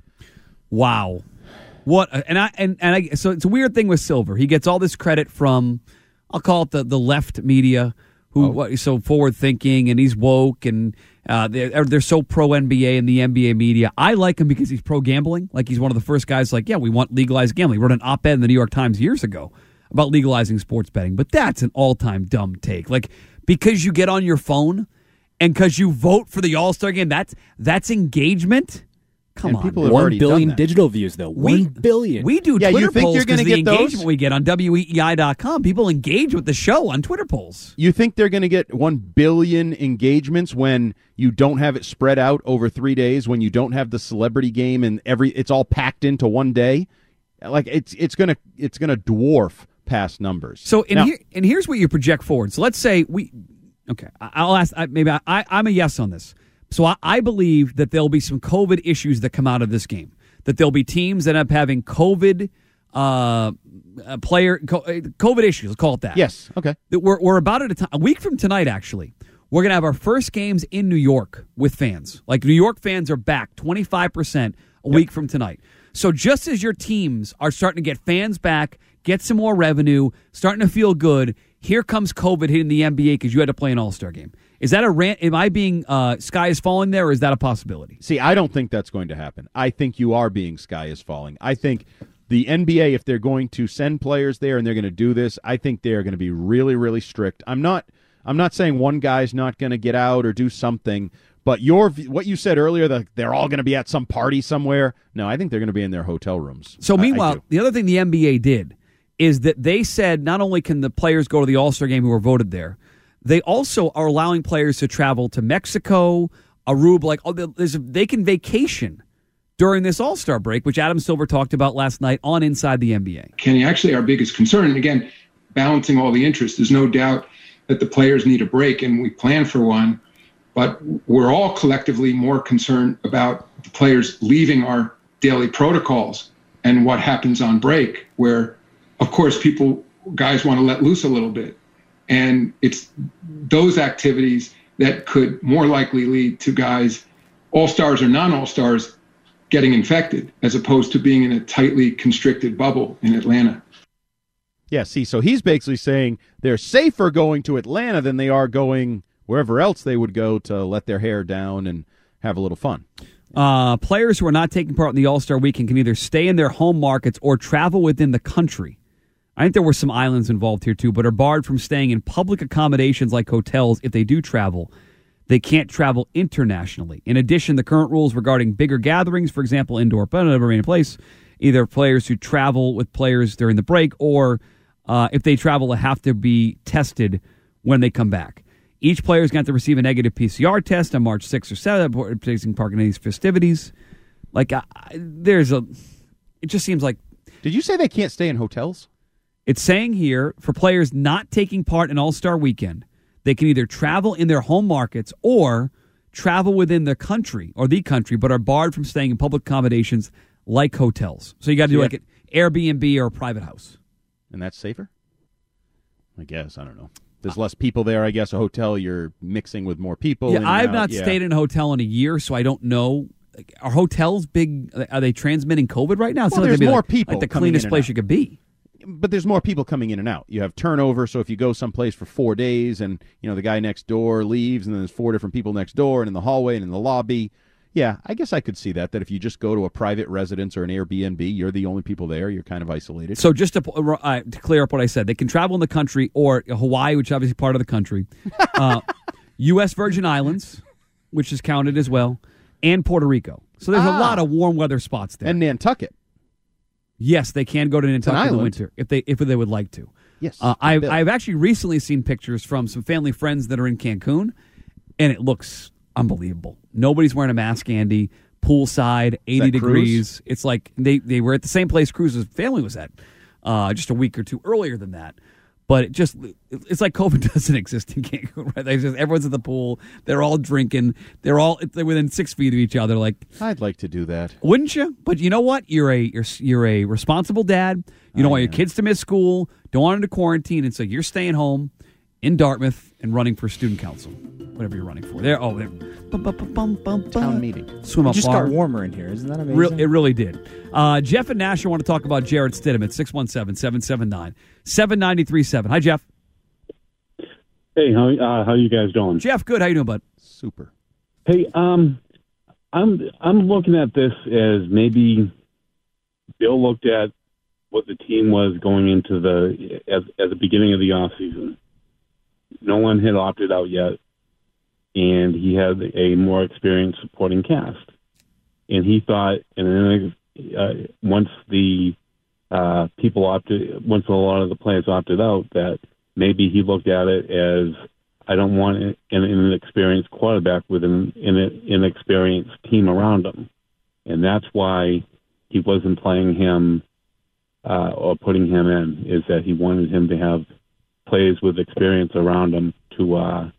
Wow. What and I and, and I so it's a weird thing with Silver. He gets all this credit from I'll call it the, the left media, who Oh. what, is so forward thinking and he's woke and uh, they're they're so pro N B A and the N B A media. I like him because he's pro gambling. Like he's one of the first guys. Like, yeah, we want legalized gambling. He wrote an op-ed in the New York Times years ago about legalizing sports betting. But that's an all-time dumb take. Like because you get on your phone and because you vote for the All-Star game, that's that's engagement. Come And on, people man. have One already done billion that. digital views, though. We- One billion. We do Yeah, Twitter you think polls you're gonna because the get those? engagement we get on W E E I dot com. People engage with the show on Twitter polls. You think they're going to get one billion engagements when you don't have it spread out over three days, when you don't have the celebrity game and every it's all packed into one day? Like it's it's going to it's going to dwarf past numbers. So, and, Now- here, and here's what you project forward. So let's say we, okay, I- I'll ask, I, maybe I, I, I'm a yes on this. So I, I believe that there'll be some COVID issues that come out of this game, that there'll be teams that end up having COVID uh, uh, player, co- uh, COVID issues, let's call it that. Yes, okay. That we're, we're about at a time, a week from tonight, actually, we're going to have our first games in New York with fans. Like New York fans are back twenty-five percent a week from tonight. So just as your teams are starting to get fans back, get some more revenue, starting to feel good, here comes COVID hitting the N B A because you had to play an All-Star game. Is that a rant? Am I being uh, sky is falling there, or is that a possibility? See, I don't think that's going to happen. I think you are being sky is falling. I think the N B A, if they're going to send players there and they're going to do this, I think they are going to be really, really strict. I'm not. I'm not saying one guy's not going to get out or do something, but your what you said earlier that they're all going to be at some party somewhere. No, I think they're going to be in their hotel rooms. So I- I meanwhile, do. the other thing the N B A did is that they said not only can the players go to the All-Star game who were voted there, they also are allowing players to travel to Mexico, Aruba, like oh, there's a, they can vacation during this All-Star break, which Adam Silver talked about last night on Inside the N B A. Kenny, actually our biggest concern, and again, balancing all the interests, there's no doubt that the players need a break and we plan for one, but we're all collectively more concerned about the players leaving our daily protocols and what happens on break, where, of course, people, guys want to let loose a little bit. And it's those activities that could more likely lead to guys, all-stars or non-all-stars, getting infected, as opposed to being in a tightly constricted bubble in Atlanta. Yeah, see, so he's basically saying they're safer going to Atlanta than they are going wherever else they would go to let their hair down and have a little fun. Uh, players who are not taking part in the All-Star Weekend can either stay in their home markets or travel within the country. I think there were some islands involved here too, but are barred from staying in public accommodations like hotels if they do travel. They can't travel internationally. In addition, the current rules regarding bigger gatherings, for example, indoor, but never remain in place. Either players who travel with players during the break or uh, if they travel, they have to be tested when they come back. Each player is going to have to receive a negative P C R test on March sixth or seventh, taking part in these festivities. Like, I, there's a, it just seems like. Did you say they can't stay in hotels? It's saying here, for players not taking part in All-Star Weekend, they can either travel in their home markets or travel within the country or the country, but are barred from staying in public accommodations like hotels. So you got to do Yeah. like an Airbnb or a private house. And that's safer? I guess. I don't know. There's less people there, I guess. A hotel, you're mixing with more people. in Yeah, and I've out. not Yeah. stayed in a hotel in a year, so I don't know. Like, are hotels big? Are they transmitting COVID right now? It Well, sounds like there's they'd be more like, people like the coming in cleanest and place out. you could be. But there's more people coming in and out. You have turnover, so if you go someplace for four days and, you know, the guy next door leaves and then there's four different people next door and in the hallway and in the lobby, yeah, I guess I could see that, that if you just go to a private residence or an Airbnb, you're the only people there, you're kind of isolated. So just to, uh, to clear up what I said, they can travel in the country or Hawaii, which is obviously part of the country, uh, U S Virgin Islands, which is counted as well, and Puerto Rico. So there's Ah. a lot of warm weather spots there. And Nantucket. Yes, they can go to Nantucket in the island. winter if they if they would like to. Yes, uh, I've Bill. I've actually recently seen pictures from some family friends that are in Cancun, and it looks unbelievable. Nobody's wearing a mask, Andy. Poolside, eighty that degrees. Cruise? It's like they they were at the same place Cruz's family was at, uh, just a week or two earlier than that. But it just it's like COVID doesn't exist in Cancun, right? They just, everyone's at the pool. They're all drinking. They're all they're within six feet of each other. Like, I'd like to do that. wouldn't you? But you know what? You're a you're you're a responsible dad. You don't I want your am. kids to miss school. Don't want them to quarantine, and so you're staying home in Dartmouth and running for student council, whatever you're running for. There, oh, there. Town meeting. Swim It up just bar. got warmer in here. Isn't that amazing? Real, it really did. Uh, Jeff and Nash want to talk about Jarrett Stidham at six one seven, seven seven nine, seven nine three seven. Hi, Jeff. Hey, how uh, how you guys doing? Jeff, good. How you doing, bud? Super. Hey, um, I'm I'm looking at this as maybe Bill looked at what the team was going into the at, at the beginning of the off season. No one had opted out yet, and he had a more experienced supporting cast. And he thought, and then uh, once the uh, people opted, once a lot of the players opted out, that maybe he looked at it as, I don't want an, an inexperienced quarterback with an, an inexperienced team around him. And that's why he wasn't playing him uh, or putting him in, is that he wanted him to have players with experience around him to uh,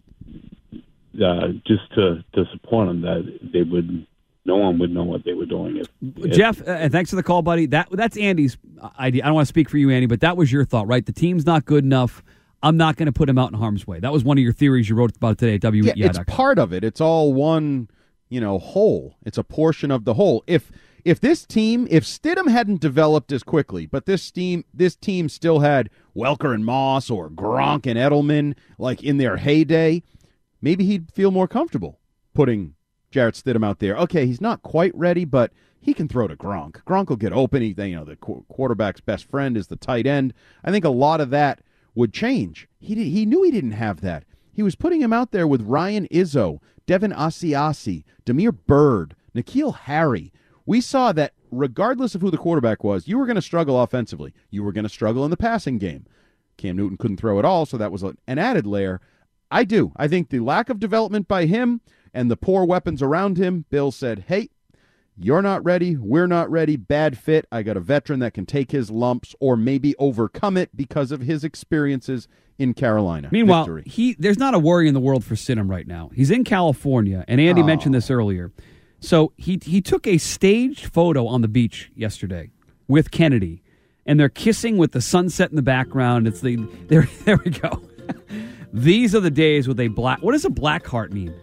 uh, just to, to support him, that they would, no one would know what they were doing. If, if Jeff, uh, thanks for the call, buddy. That That's Andy's idea. I don't want to speak for you, Andy, but that was your thought, right? The team's not good enough. I'm not going to put him out in harm's way. That was one of your theories you wrote about today at W E I dot com. Yeah, it's part of it. It's all one, you know, whole. It's a portion of the whole. If if this team, if Stidham hadn't developed as quickly, but this team, this team still had Welker and Moss or Gronk and Edelman like in their heyday, maybe he'd feel more comfortable putting Jarrett Stidham out there. Okay, he's not quite ready, but he can throw to Gronk. Gronk will get open. He, you know, the qu- quarterback's best friend is the tight end. I think a lot of that would change. He did, he knew he didn't have that. He was putting him out there with Ryan Izzo, Devin Asiasi, Damiere Byrd, N'Keal Harry. We saw that regardless of who the quarterback was, you were going to struggle offensively. You were going to struggle in the passing game. Cam Newton couldn't throw at all, so that was an added layer. I do. I think the lack of development by him and the poor weapons around him, Bill said, hey, you're not ready, we're not ready, bad fit. I got a veteran that can take his lumps or maybe overcome it because of his experiences in Carolina. Meanwhile, Victory. he there's not a worry in the world for Stidham right now. He's in California, and Andy Oh. mentioned this earlier. So he he took a staged photo on the beach yesterday with Kennedy, and they're kissing with the sunset in the background. It's the there there we go. These are the days with a black. What does a black heart mean?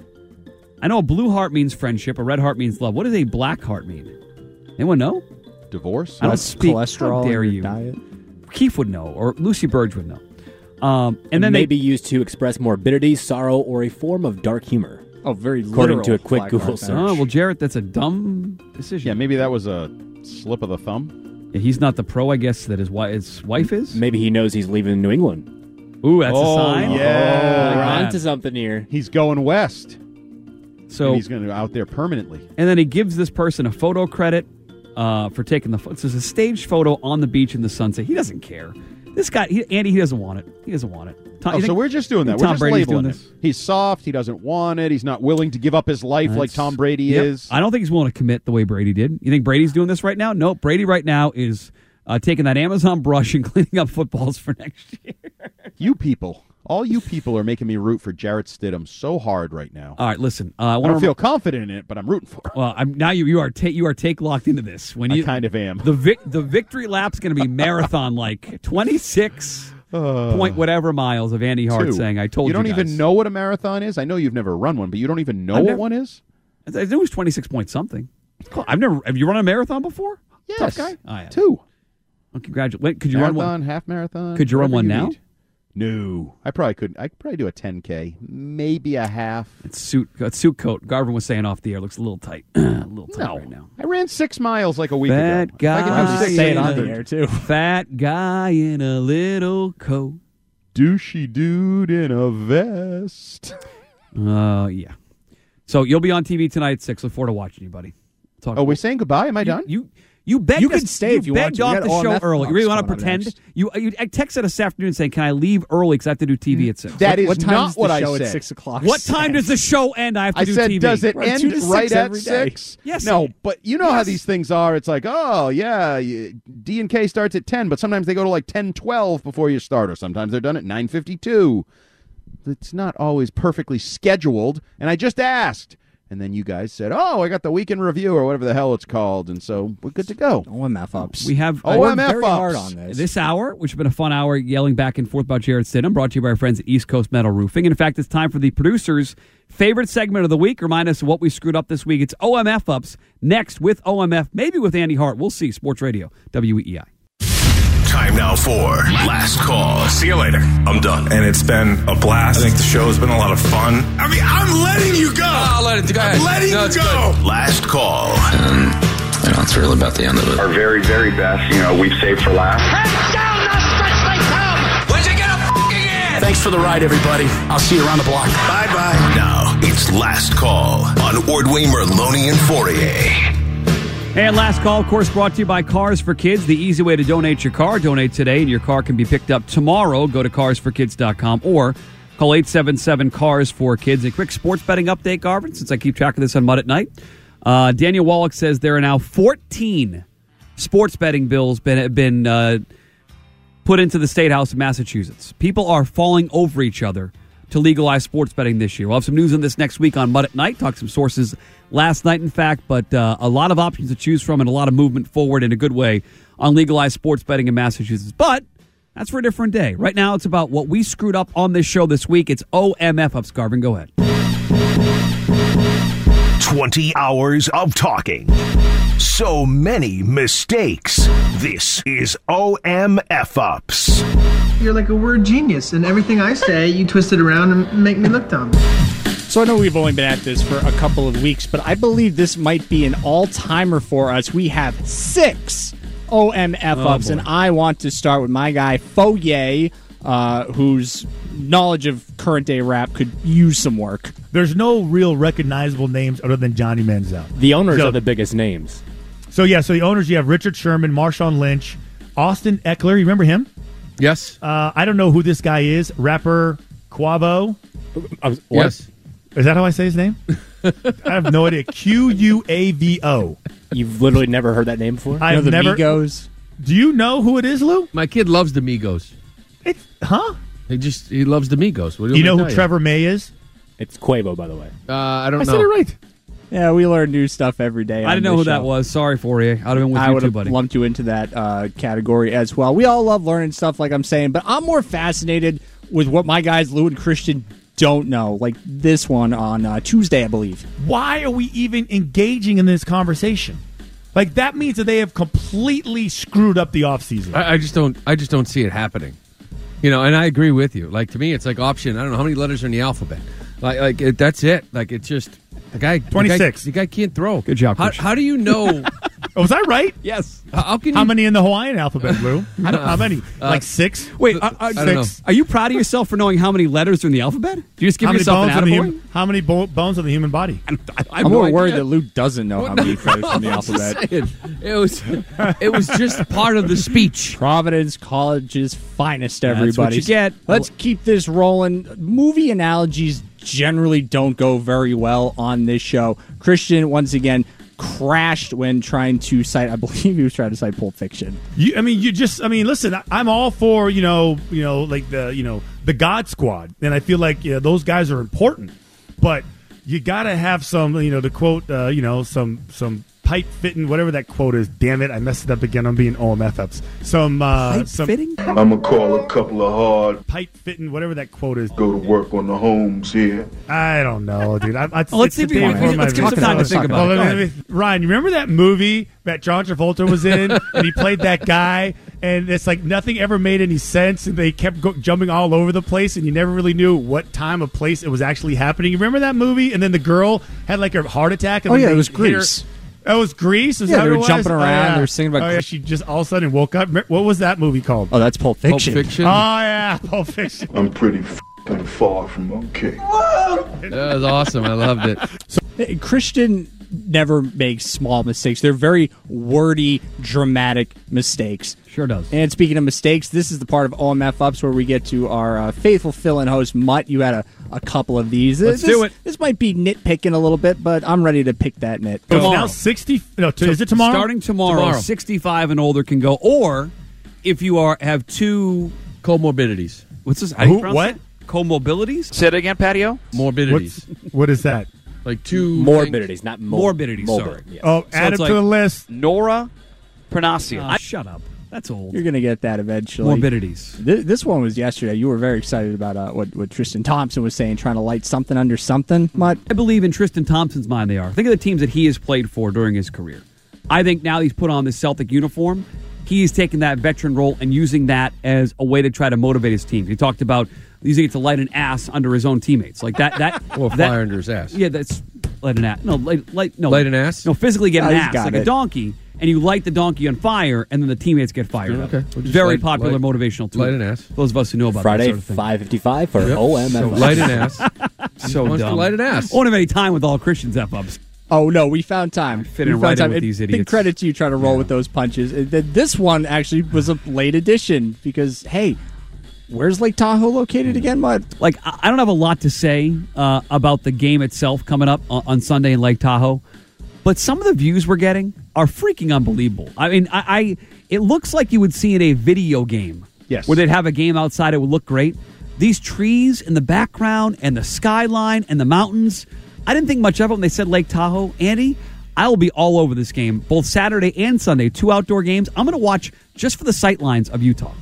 I know a blue heart means friendship, a red heart means love. What does a black heart mean? Anyone know? Divorce? I don't Less speak. cholesterol How dare in you? your diet. Keith would know, or Lucy Burge would know. Um, and, And then may they be used to express morbidity, sorrow, or a form of dark humor. Oh, very according literal to a quick black Google heart search. Oh, well, Jarrett, that's a dumb decision. Yeah, maybe that was a slip of the thumb. He's not the pro, I guess, that his, wi- his wife is. Maybe he knows he's leaving New England. Ooh, that's oh, a sign. Yeah. Oh, we're man. on to something here. He's going west. So and he's going to go out there permanently. And then he gives this person a photo credit uh, for taking the photo. So it's a staged photo on the beach in the sunset. He doesn't care. This guy, he, Andy, he doesn't want it. He doesn't want it. Tom, Oh, you so think- we're just doing that. think We're Tom just Brady's labeling doing it. this? He's soft. He doesn't want it. He's not willing to give up his life like That's- Tom Brady Yep. is. I don't think he's willing to commit the way Brady did. You think Brady's doing this right now? No, Brady right now is uh, taking that Amazon brush and cleaning up footballs for next year. You people, all you people are making me root for Jarrett Stidham so hard right now. All right, listen. Uh, I, I wanna don't feel confident in it, but I'm rooting for it. Well, I'm, now you you are ta- you are take locked into this. When I you kind of am. The vic- the victory lap's going to be marathon like twenty-six Uh, point whatever miles of Andy Hart Two. saying I told you. You don't guys. even know what a marathon is? I know you've never run one, but you don't even know I've what never- one is? I think it was twenty-six point something. I've never. Have you run a marathon before? Yes. Tough guy. Oh, yeah. Two. Well, congratulations. Could you marathon, run one? half marathon. Could you run whatever one you now? need. No. I probably couldn't. I could probably do a ten K, maybe a half. It's suit. It's suit coat. Garvin was saying off the air. Looks a little tight. a little tight No. right now. I ran six miles like a week Fat ago. guy. If I can do six, Say it I'm on the good. air, too. Fat guy in a little coat. Douchey dude in a vest. Uh, yeah. So you'll be on T V tonight at six. Look forward to watching you, buddy. Talk Are we saying goodbye? Am I done? You you begged You us, can stay if you want begged to. We off got the O M show F early. You really Bucks want to coming up pretend? next. You you I texted this afternoon saying, "Can I leave early because I have to do T V at six? That is what time not is the what I show said. at six o'clock? What time does the show end? I have to I do said, T V. does it We're end two to right six at every day. six? Yes. No, but you know how Yes. these things are. It's like, oh, yeah, you- D and K starts at ten, but sometimes they go to like ten twelve before you start, or sometimes they're done at nine fifty-two. It's not always perfectly scheduled, and I just asked. And then you guys said, oh, I got the weekend review or whatever the hell it's called, and so we're good to go. O M F ups. We have O M F very ups. hard on this. This hour, which has been a fun hour, yelling back and forth about Jarrett Stidham, brought to you by our friends at East Coast Metal Roofing. And in fact, it's time for the producer's favorite segment of the week. Remind us of what we screwed up this week. It's O M F Ups next with O M F, maybe with Andy Hart. We'll see. Sports Radio, W E I. Time now for Last Call. See you later. I'm done. And it's been a blast. I think the show's been a lot of fun. I mean, I'm letting you go. I'll let it go. I'm letting no, you go. Good. Last Call. Um, you know, it's really about the end of it. Our very, very best, you know, we've saved for last. Head down the stretch they come. When'd you get a f***ing in? Thanks for the ride, everybody. I'll see you around the block. Bye-bye. Now, it's Last Call on Ordway, Merloni, and Fourier. And Last Call, of course, brought to you by Cars for Kids. The easy way to donate your car. Donate today, and your car can be picked up tomorrow. Go to cars for kids dot com or call eight seven seven, cars four kids. A quick sports betting update, Garvin, since I keep track of this on Mud at Night. Uh, Daniel Wallach says there are now fourteen sports betting bills been been uh, put into the State House of Massachusetts. People are falling over each other to legalize sports betting this year. We'll have some news on this next week on Mud at Night. Talk some sources last night, in fact, but uh, a lot of options to choose from and a lot of movement forward in a good way on legalized sports betting in Massachusetts. But that's for a different day. Right now, it's about what we screwed up on this show this week. It's O M F Ups. Garvin, go ahead. twenty hours of talking. So many mistakes. This is O M F Ups. You're like a word genius, and everything I say, you twist it around and make me look dumb. So I know we've only been at this for a couple of weeks, but I believe this might be an all-timer for us. We have six O M F Ups, oh, and I want to start with my guy, Fourier, uh, whose knowledge of current-day rap could use some work. There's no real recognizable names other than Johnny Manziel. The owners so, are the biggest names. So, yeah, so the owners, you have Richard Sherman, Marshawn Lynch, Austin Eckler. You remember him? Yes. Uh, I don't know who this guy is. Rapper Quavo. Uh, yes. Is that how I say his name? I have no idea. Q U A V O. You've literally never heard that name before? I've you know, the never. Migos. Do you know who it is, Lou? My kid loves the Migos. It's, huh? He just he loves the Migos. What do you know who you? Trevor May is? It's Quavo, by the way. Uh, I don't I know. I said it right. Yeah, we learn new stuff every day. I didn't know who show. that was. Sorry, Fourier. I'd have been with I you would too, have buddy. lumped you into that uh, category as well. We all love learning stuff, like I'm saying, but I'm more fascinated with what my guys, Lou and Christian, don't know. Like this one on uh, Tuesday, I believe. Why are we even engaging in this conversation? Like that means that they have completely screwed up the offseason. I, I just don't. I just don't see it happening. You know, and I agree with you. Like to me, it's like option. I don't know how many letters are in the alphabet. Like, like it, that's it. Like it's just the guy. twenty-six. The guy, the guy can't throw. Good job. How, how do you know? Oh, was I right? Yes. How, how can how you, many in the Hawaiian alphabet, Lou? How, how many? Uh, like six? Wait, uh, uh, I don't know. Are you proud of yourself for knowing how many letters are in the alphabet? Do you just give how yourself many an bones attaboy? hum- How many bo- bones of the human body? I, I I'm no more idea. worried that Lou doesn't know how many letters in the I'm just alphabet. saying, It was. It was just part of the speech. Providence College's finest, That's everybody. what you get. Let's keep this rolling. Movie analogies generally don't go very well on this show. Christian, once again, crashed when trying to cite, I believe he was trying to cite Pulp Fiction. You, I mean, you just, I mean, listen, I, I'm all for, you know, you know, like the, you know, the God Squad. And I feel like, you know, those guys are important. But you got to have some, you know, to quote, uh, you know, some, some pipe fitting, whatever that quote is. Damn it, I messed it up again. I'm being O M F Ups. Some, uh, pipe some fitting? I'm going to call a couple of hard. Pipe fitting, whatever that quote is. Go to work on the homes here. I don't know, dude. I, I, well, let's see if you, David, let's give some time to think about well, it. me, Ryan, you remember that movie that John Travolta was in, and he played that guy, and it's like nothing ever made any sense, and they kept go- jumping all over the place, and you never really knew what time or place it was actually happening. You remember that movie? And then the girl had like a heart attack. And oh, then yeah, they it was hit Grease. Her. That was Grease? Is yeah, that they what were it jumping was? around. Oh, yeah. They were singing about. Oh, yeah, she just all of a sudden woke up. What was that movie called? Oh, that's Pulp Fiction. Pulp Fiction. Oh, yeah, Pulp Fiction. I'm pretty f***ing far from okay. That was awesome. I loved it. So, Christian never makes small mistakes. They're very wordy, dramatic mistakes. Sure does. And speaking of mistakes, this is the part of O M F Ups where we get to our uh, faithful fill-in host, Mutt. You had a, a couple of these. Let's this, do it. This might be nitpicking a little bit, but I'm ready to pick that nit. So it's now sixty. No, t- is it tomorrow? Starting tomorrow, Tomorrow. sixty-five and older can go. Or if you are have two comorbidities. What's this? How do you Who, pronounce what? it? Comorbidities? Say it again, Patio. Morbidities. What's, what is that? Like two morbidities, not mor- morbidities. morbid, Sorry. yes. Oh, So add it's it like- to the list. Nora Pronacio. Ah, shut up. That's old. You're going to get that eventually. Morbidities. Th- this one was yesterday. You were very excited about uh, what, what Tristan Thompson was saying, trying to light something under something. Mutt? I believe in Tristan Thompson's mind they are. Think of the teams that he has played for during his career. I think now he's put on this Celtic uniform, he is taking that veteran role and using that as a way to try to motivate his team. He talked about using it to light an ass under his own teammates, like that. That well, that, fire under his ass. Yeah, that's light an ass. No, light, light no, light an ass. No, physically get Oh, an he's ass got like it. a donkey, and you light the donkey on fire, and then the teammates get fired. Okay. up. We'll just Very light- popular light- motivational tool. light an ass. Those of us who know about Friday, that sort of thing. five fifty-five for Yep. O M F. So light an ass. So Wants to dumb. light an ass. I won't have any time with all Christians F-ups. Oh, no, we found time. Fit we in found right in time. with And these Big idiots. credit to you trying to roll with those punches. Uh, th- This one actually was a late addition because, hey, where's Lake Tahoe located again, Mud? Like, I I don't have a lot to say uh, about the game itself coming up on, on Sunday in Lake Tahoe, but some of the views we're getting are freaking unbelievable. I mean, I, I it looks like you would see in a video game. Yes. Where they'd have a game outside, it would look great. These trees in the background and the skyline and the mountains, I didn't think much of it when they said Lake Tahoe. Andy, I will be all over this game, both Saturday and Sunday, two outdoor games. I'm going to watch just for the sight lines of Utah.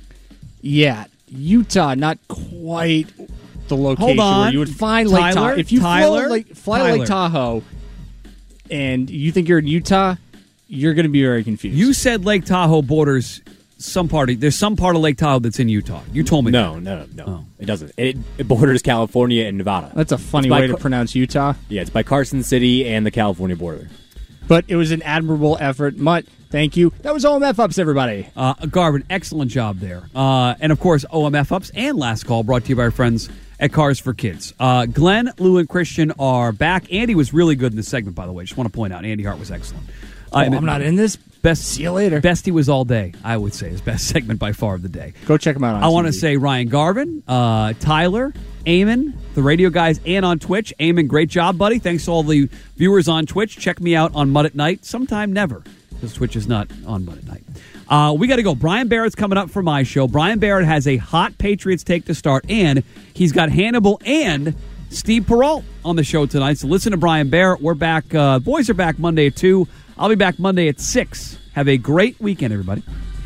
Yeah, Utah, not quite the location Hold on. where you would find Lake Tyler, Tahoe. If you Tyler, fly, Lake, fly to Tyler. Lake Tahoe and you think you're in Utah, you're going to be very confused. You said Lake Tahoe borders some part of, there's some part of Lake Tahoe that's in Utah. You told me No, that. no, no, no. It doesn't. It, it borders California and Nevada. That's a funny It's by way to Car- pronounce Utah. Yeah, it's by Carson City and the California border. But it was an admirable effort. Mutt, thank you. That was O M F Ups, everybody. Uh, Garvin, excellent job there. Uh, and of course, O M F Ups and Last Call brought to you by our friends at Cars for Kids. Uh, Glenn, Lou, and Christian are back. Andy was really good in this segment, by the way. Just want to point out, Andy Hart was excellent. Oh, I'm not in this. Best, See you later. Best he was all day, I would say. His best segment by far of the day. Go check him out on I want to T V. say Ryan Garvin, uh, Tyler, Eamon, the radio guys, and on Twitch. Eamon, great job, buddy. Thanks to all the viewers on Twitch. Check me out on Mud at Night. Sometime never, because Twitch is not on Mud at Night. Uh, we got to go. Brian Barrett's coming up for my show. Brian Barrett has a hot Patriots take to start, and he's got Hannibal and Steve Perrault on the show tonight. So listen to Brian Barrett. We're back. Uh, boys are back Monday at two. I'll be back Monday at six. Have a great weekend, everybody.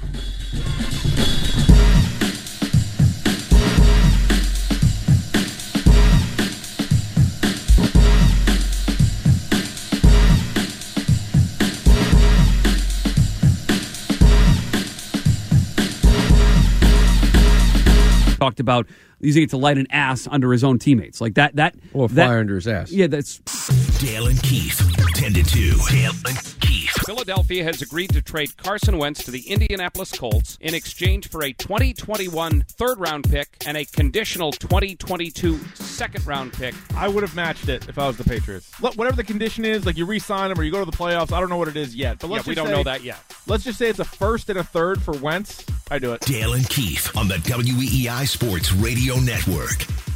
Talked about using it to light an ass under his own teammates. Like that. That. Or that, fire under his ass. Yeah, that's. Dale and Keith, ten to two. Dale and Keith. Philadelphia has agreed to trade Carson Wentz to the Indianapolis Colts in exchange for a twenty twenty-one third-round pick and a conditional twenty twenty-two second-round pick. I would have matched it if I was the Patriots. Look, whatever the condition is, like you re-sign them or you go to the playoffs, I don't know what it is yet. But let's Yeah, we just don't say- know that yet. Let's just say it's a first and a third for Wentz. I do it. Dale and Keith on the W E E I Sports Radio Network.